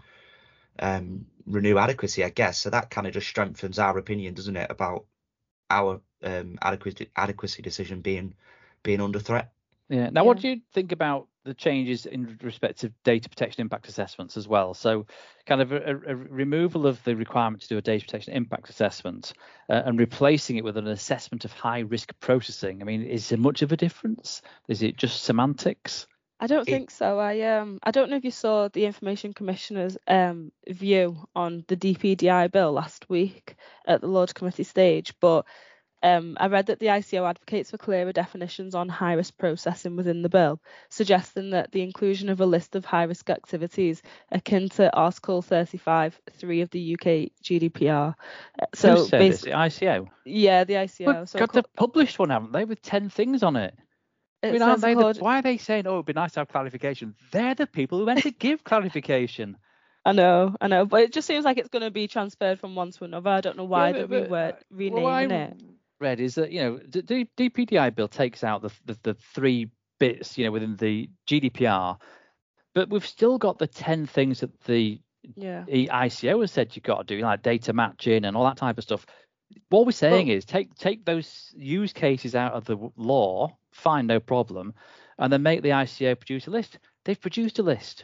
renew adequacy, I guess. So that kind of just strengthens our opinion, doesn't it, about our adequacy decision being under threat. Yeah. Now, what do you think about the changes in respect of data protection impact assessments as well? So kind of a removal of the requirement to do a data protection impact assessment and replacing it with an assessment of high risk processing. I mean, is there much of a difference? Is it just semantics? I don't think so. I don't know if you saw the Information Commissioner's view on the DPDI bill last week at the Lords Committee stage, but I read that the ICO advocates for clearer definitions on high-risk processing within the bill, suggesting that the inclusion of a list of high-risk activities akin to Article 35(3) of the UK GDPR. So who said this? The ICO? Yeah, the ICO. They've published one, haven't they, with 10 things on it? I mean, why are they saying, it'd be nice to have clarification? They're the people who meant to give clarification. I know, but it just seems like it's going to be transferred from one to another. I don't know why they're renaming it. Read is that the DPDI bill takes out the 3 bits within the GDPR, but we've still got the 10 things that the ICO has said you've got to do, like data matching and all that type of stuff. What we're saying is take those use cases out of the law, fine, no problem, and then make the ICO produce a list. They've produced a list.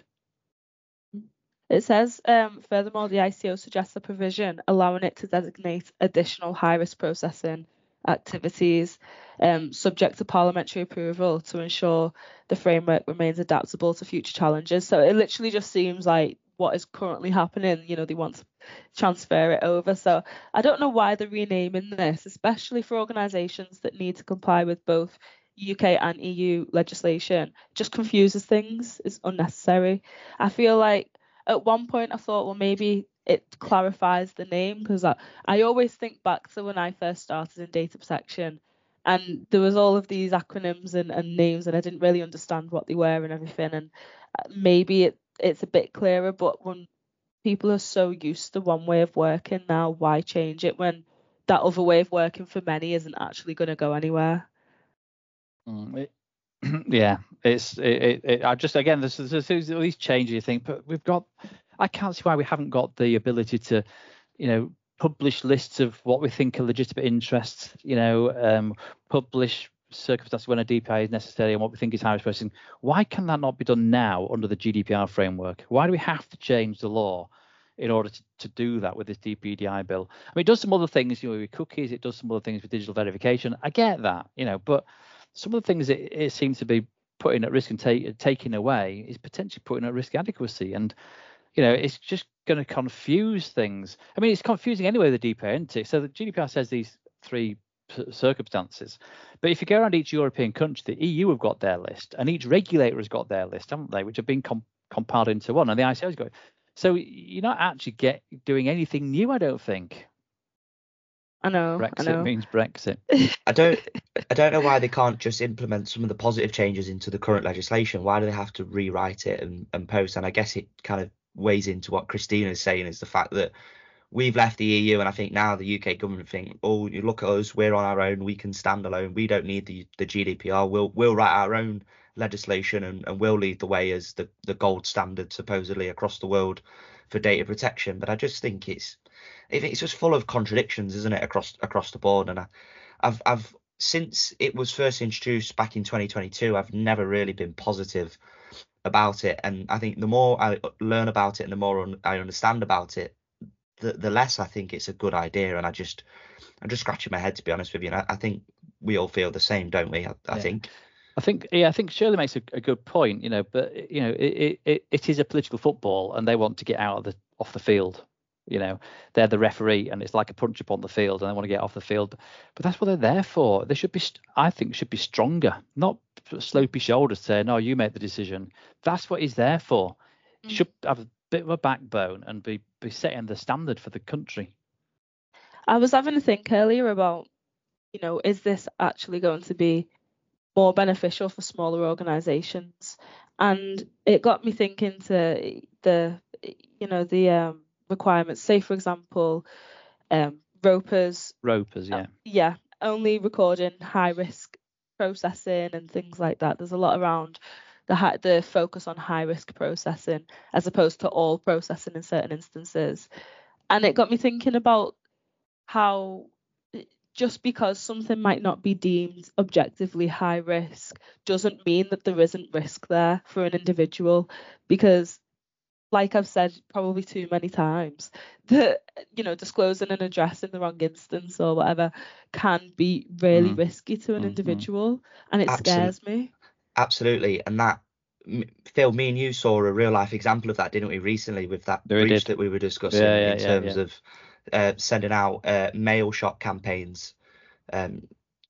It says, furthermore, the ICO suggests a provision allowing it to designate additional high-risk processing activities subject to parliamentary approval to ensure the framework remains adaptable to future challenges. So it literally just seems like what is currently happening, they want to transfer it over. So I don't know why they're renaming this, especially for organisations that need to comply with both UK and EU legislation just confuses things. It's unnecessary. I feel like at one point I thought, well, maybe it clarifies the name, because I always think back to when I first started in data protection, and there was all of these acronyms and names, and I didn't really understand what they were and everything. And maybe it's a bit clearer, but when people are so used to one way of working now, why change it when that other way of working for many isn't actually going to go anywhere? Yeah, I just, again, there's these changes you think, but I can't see why we haven't got the ability to, publish lists of what we think are legitimate interests, publish circumstances when a DPI is necessary and what we think is high risk processing. Why can that not be done now under the GDPR framework? Why do we have to change the law in order to do that with this DPDI bill? I mean, it does some other things, with cookies, it does some other things with digital verification. I get that, but some of the things it seems to be putting at risk and taking away is potentially putting at risk adequacy. And, it's just going to confuse things. I mean, it's confusing anyway, the DPI, isn't it? So the GDPR says these 3 circumstances. But if you go around each European country, the EU have got their list, and each regulator has got their list, haven't they, which have been compiled into one, and the ICO's got it. So you're not actually doing anything new, I don't think. I know. Brexit means Brexit. I don't know why they can't just implement some of the positive changes into the current legislation. Why do they have to rewrite it and post? And I guess it kind of weighs into what Christina is saying, is the fact that we've left the EU, and I think now the UK government think, oh, you look at us, we're on our own, we can stand alone, we don't need the GDPR, we'll write our own legislation and we'll lead the way as the gold standard supposedly across the world for data protection. But I just think it's just full of contradictions, isn't it, across the board. And I've since it was first introduced back in 2022, I've never really been positive about it. And I think the more I learn about it and the more I understand about it, the less I think it's a good idea. And I'm just scratching my head, to be honest with you. And I think we all feel the same, don't we? I think Shirley makes a good point, but it is a political football, and they want to get off the field. They're the referee, and it's like a punch up on the field, and they want to get off the field. But that's what they're there for. They should be, I think, stronger, not slopey shoulders saying, "No, you make the decision." That's what he's there for. Should have a bit of a backbone and be setting the standard for the country. I was having a think earlier about, is this actually going to be more beneficial for smaller organisations? And it got me thinking to the requirements. Say, for example, ropers, yeah, only recording high risk processing and things like that. There's a lot around the focus on high risk processing as opposed to all processing in certain instances. And it got me thinking about how just because something might not be deemed objectively high risk doesn't mean that there isn't risk there for an individual, because like I've said probably too many times, that disclosing an address in the wrong instance or whatever can be really risky to an individual, and it scares me. Absolutely. And that, Phil, me and you saw a real life example of that, didn't we, recently, with that breach that we were discussing in terms of sending out mail shot campaigns, and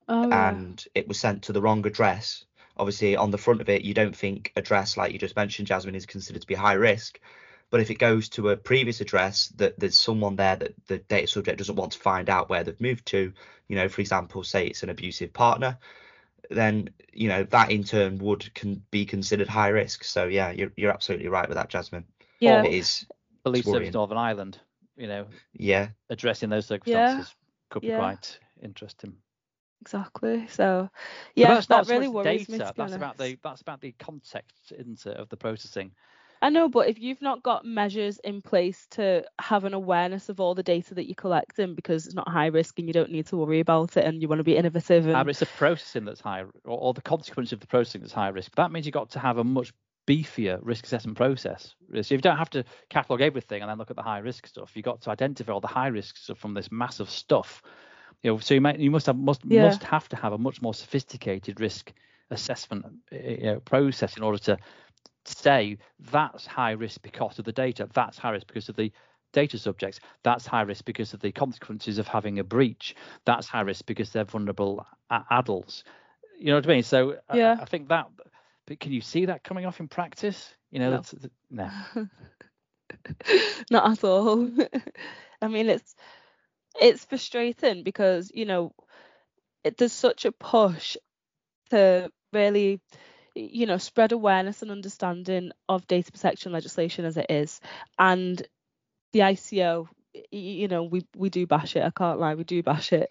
it was sent to the wrong address. Obviously, on the front of it, you don't think address, like you just mentioned, Jasmine, is considered to be high risk. But if it goes to a previous address, that there's someone there that the data subject doesn't want to find out where they've moved to, for example, say it's an abusive partner, then that in turn can be considered high risk. So yeah, you're absolutely right with that, Jasmine. Yeah, it is. Police Service Northern Ireland, addressing those circumstances could be quite interesting. Exactly. So yeah, that really worries me. That's about the context, isn't it, of the processing. I know, but if you've not got measures in place to have an awareness of all the data that you're collecting, because it's not high risk and you don't need to worry about it, and you want to be innovative. But it's the processing that's high, or the consequence of the processing that's high risk. But that means you've got to have a much beefier risk assessment process. So you don't have to catalog everything and then look at the high risk stuff. You've got to identify all the high risk stuff from this massive stuff. So you must have to have a much more sophisticated risk assessment process in order to say that's high risk because of the data, that's high risk because of the data subjects, that's high risk because of the consequences of having a breach, that's high risk because they're vulnerable adults. You know what I mean? So Yeah. I think that. But can you see that coming off in practice? You know, No. No. Not at all. I mean, it's frustrating because, you know, there's such a push to really, you know, spread awareness and understanding of data protection legislation as it is. And the ICO, you know, we do bash it. I can't lie, we do bash it.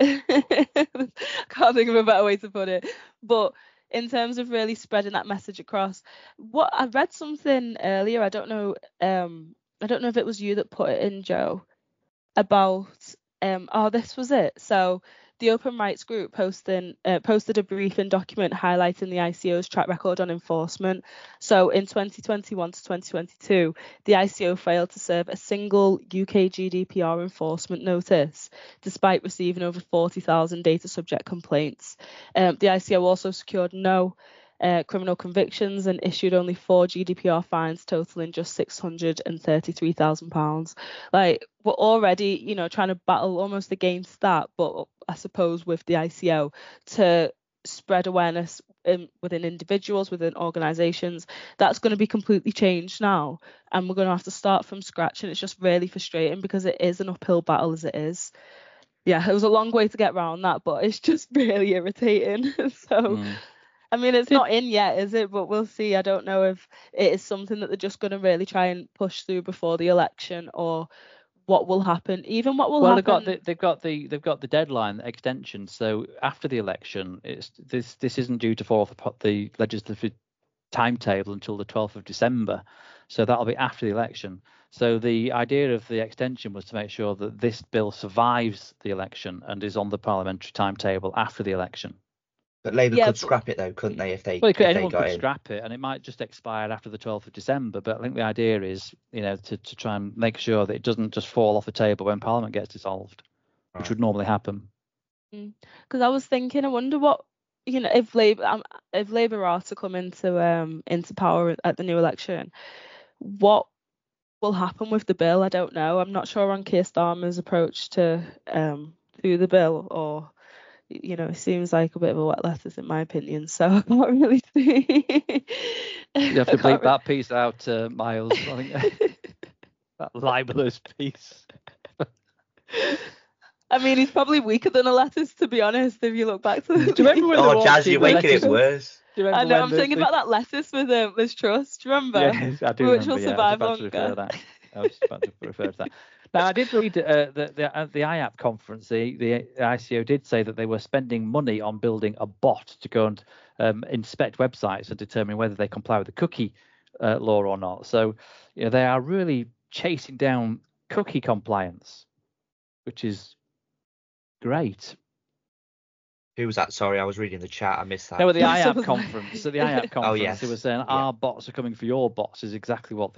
Can't think of a better way to put it. But in terms of really spreading that message across, what I read something earlier, I don't know if it was you that put it in, Joe, about this was it. So the Open Rights Group posted a briefing document highlighting the ICO's track record on enforcement. So in 2021 to 2022, the ICO failed to serve a single UK GDPR enforcement notice, despite receiving over 40,000 data subject complaints. The ICO also secured no criminal convictions and issued only 4 GDPR fines, totaling just £633,000. Like, we're already, you know, trying to battle almost against that, but I suppose with the ICO to spread awareness within individuals, within organisations, that's going to be completely changed now, and we're going to have to start from scratch, and it's just really frustrating because it is an uphill battle as it is. Yeah, it was a long way to get around that, but it's just really irritating. So. I mean, it's not in yet, is it? But we'll see. I don't know if it is something that they're just going to really try and push through before the election, or what will happen. Even what will happen. Well, they've got the deadline extension. So after the election, this isn't due to fall off the legislative timetable until the 12th of December. So that'll be after the election. So the idea of the extension was to make sure that this bill survives the election and is on the parliamentary timetable after the election. But Labour could scrap it, though, couldn't they? If they anyone could scrap it, and it might just expire after the 12th of December. But I think the idea is, you know, to try and make sure that it doesn't just fall off the table when Parliament gets dissolved, which would normally happen. Because I was thinking, I wonder what, you know, if Labour are to come into power at the new election, what will happen with the bill? I don't know. I'm not sure on Keir Starmer's approach to the bill, or. You know, it seems like a bit of a wet lettuce in my opinion, so I can't really see. You have to bleep that piece out, Miles. I think that libelous piece. I mean, he's probably weaker than a lettuce, to be honest, if you look back to the... Do you remember when Jazz, you're making it worse. I know, I'm thinking about that lettuce with Liz Truss, do you remember? Yes, I do Which remember, will survive longer. I was about to refer to that. Now, I did read the IAP conference. The ICO did say that they were spending money on building a bot to go and inspect websites and determine whether they comply with the cookie law or not. So, you know, they are really chasing down cookie compliance, which is great. Who was that? Sorry, I was reading the chat. I missed that. No, the IAP conference. At the IAP conference, Oh, yes. They were saying our bots are coming for your bots is exactly what the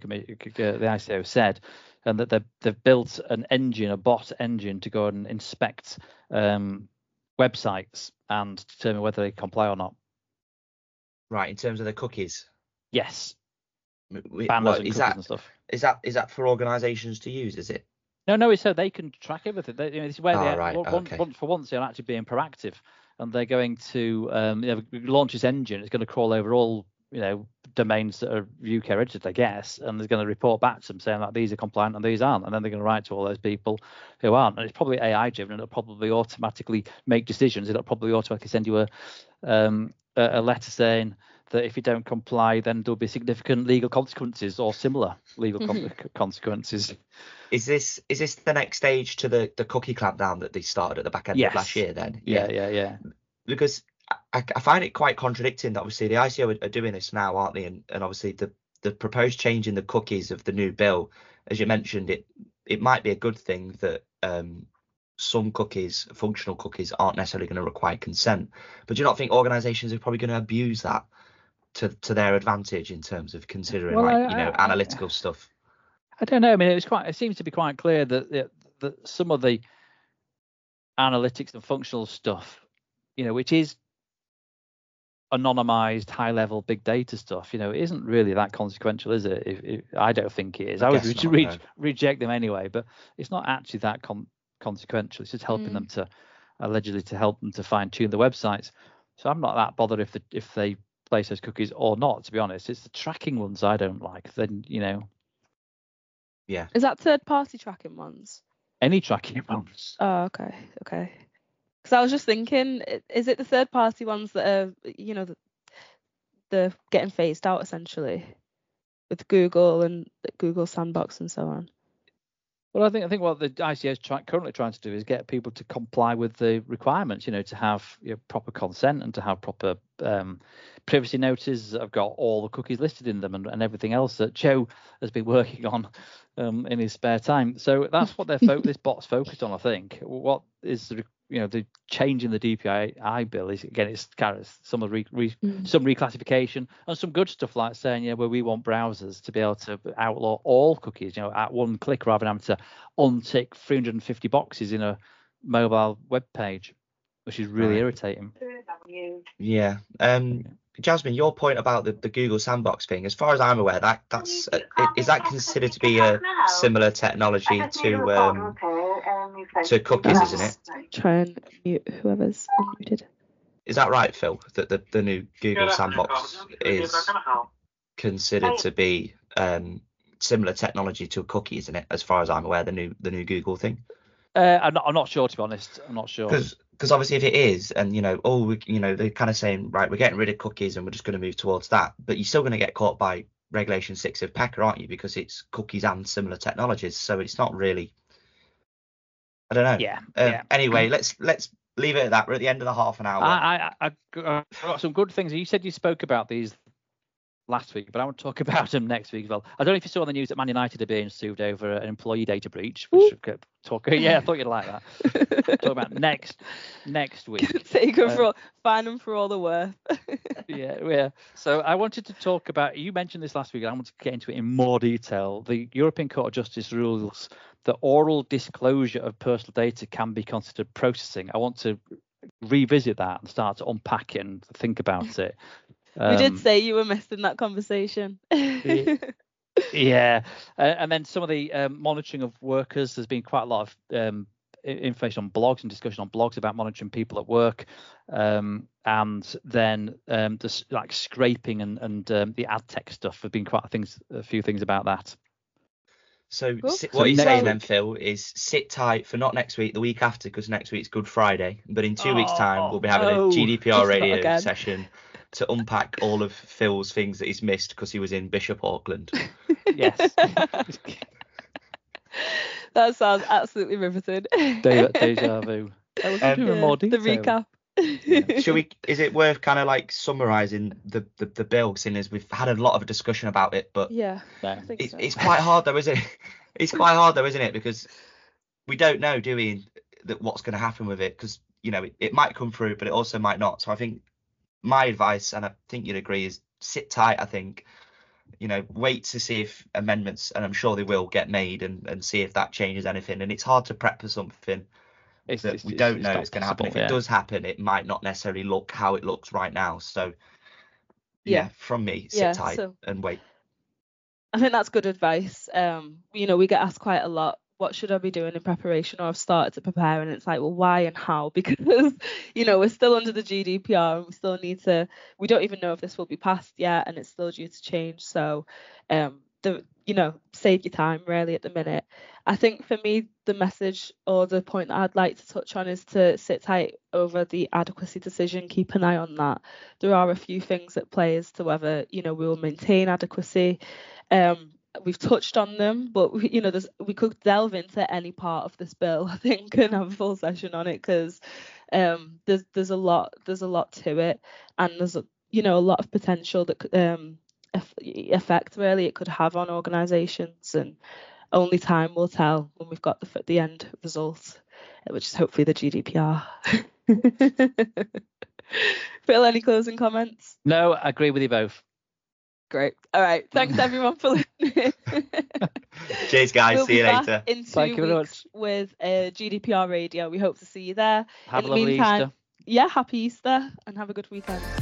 ICO said, and that they've built an engine, a bot engine, to go and inspect websites and determine whether they comply or not. Right, in terms of the cookies. Yes. Banners and cookies and stuff. Is that for organisations to use? Is it? No, it's so they can track everything. This is where for once they're actually being proactive, and they're going to launch this engine. It's going to crawl over all, you know, domains that are UK registered, I guess, and they're going to report back to them saying that these are compliant and these aren't, and then they're going to write to all those people who aren't. And it's probably AI driven, and it'll probably automatically make decisions. It'll probably automatically send you a letter saying that if you don't comply, then there'll be significant legal consequences or similar legal consequences. Is this the next stage to the cookie clampdown that they started at the back end of last year then? Yeah. Because I find it quite contradicting that obviously the ICO are doing this now, aren't they? And obviously the proposed change in the cookies of the new bill, as you mentioned, it might be a good thing that some cookies, functional cookies, aren't necessarily going to require consent. But do you not think organisations are probably going to abuse that to their advantage in terms of considering analytical stuff? I don't know. I mean, it seems to be quite clear that some of the analytics and functional stuff, you know, which is anonymized, high-level big data stuff, you know, it isn't really that consequential, is it? I don't think it is. I would reject them anyway, but it's not actually that consequential. It's just helping them to allegedly to help them to fine-tune the websites. So I'm not that bothered if they place those cookies or not, to be honest. It's the tracking ones I don't like. Then, Yeah. Is that third-party tracking ones? Any tracking ones. Oh, okay. Because I was just thinking, is it the third-party ones that are, they're getting phased out essentially with Google and Google Sandbox and so on? Well, I think what the ICO is currently trying to do is get people to comply with the requirements, to have proper consent and to have proper privacy notices that have got all the cookies listed in them and everything else that Joe has been working on in his spare time. So that's what this bot's focused on, I think. What is the change in the DPI bill is, again, it's some some reclassification and some good stuff like saying, where we want browsers to be able to outlaw all cookies, at one click rather than having to untick 350 boxes in a mobile web page, which is really irritating. Yeah. Jasmine, your point about the Google Sandbox thing, as far as I'm aware, is that considered to be a similar technology to cookies, isn't it? Try and mute whoever's unmuted. Is that right, Phil? That the new Google Sandbox is considered to be similar technology to a cookie, isn't it? As far as I'm aware, the new Google thing. I'm not sure, to be honest. I'm not sure. Because obviously, if it is, and they're kind of saying, right, we're getting rid of cookies and we're just going to move towards that, but you're still going to get caught by Regulation 6 of PECA, aren't you? Because it's cookies and similar technologies, so it's not really. I don't know. Yeah. Anyway, let's leave it at that. We're at the end of the half an hour. I got some good things. You said you spoke about these last week, but I want to talk about them next week as well. I don't know if you saw on the news that Man United are being sued over an employee data breach. I thought you'd like that. Talk about next week. Take find them for all the worth. yeah. So I wanted to talk about, you mentioned this last week, and I want to get into it in more detail. The European Court of Justice rules that oral disclosure of personal data can be considered processing. I want to revisit that and start to unpack it and think about it. We did say you were missing that conversation. Yeah. And then some of the monitoring of workers. There's been quite a lot of information on blogs and discussion on blogs about monitoring people at work. And then the like scraping and the ad tech stuff have been a few things about that. So what you're saying then, Phil, is sit tight for not next week, the week after, because next week's Good Friday. But in 2 weeks' time, we'll be having a GDPR radio session to unpack all of Phil's things that he's missed because he was in Bishop Auckland. Yes. That sounds absolutely riveting. Deja vu. The recap. Yeah. Is it worth kind of like summarising the bill, seeing as we've had a lot of a discussion about it, but it's quite hard though, isn't it? It's quite hard though, isn't it? Because we don't know, do we, that what's going to happen with it? Because it might come through, but it also might not. So I think my advice, and I think you'd agree, is sit tight. I think wait to see if amendments, and I'm sure they will, get made and see if that changes anything. And it's hard to prep for something that we don't know is going to happen. If it does happen, it might not necessarily look how it looks right now. So from me, sit tight and wait. I think that's good advice. We get asked quite a lot, what should I be doing in preparation, or I've started to prepare, and it's like, well, why and how? Because we're still under the GDPR and we don't even know if this will be passed yet, and it's still due to change. So save your time really at the minute. I think for me, the message or the point that I'd like to touch on is to sit tight over the adequacy decision. Keep an eye on that. There are a few things at play as to whether we will maintain adequacy. We've touched on them, but we could delve into any part of this bill, I think, and have a full session on it, because there's a lot to it, and there's a lot of potential that could effect really it could have on organisations, and only time will tell when we've got the end result, which is hopefully the GDPR. Phil, any closing comments? No, I agree with you both. Great. All right. Thanks everyone for listening. Cheers, guys. See you later. In 2 weeks with GDPR Radio. We hope to see you there. Have a lovely Easter. Yeah, happy Easter and have a good weekend.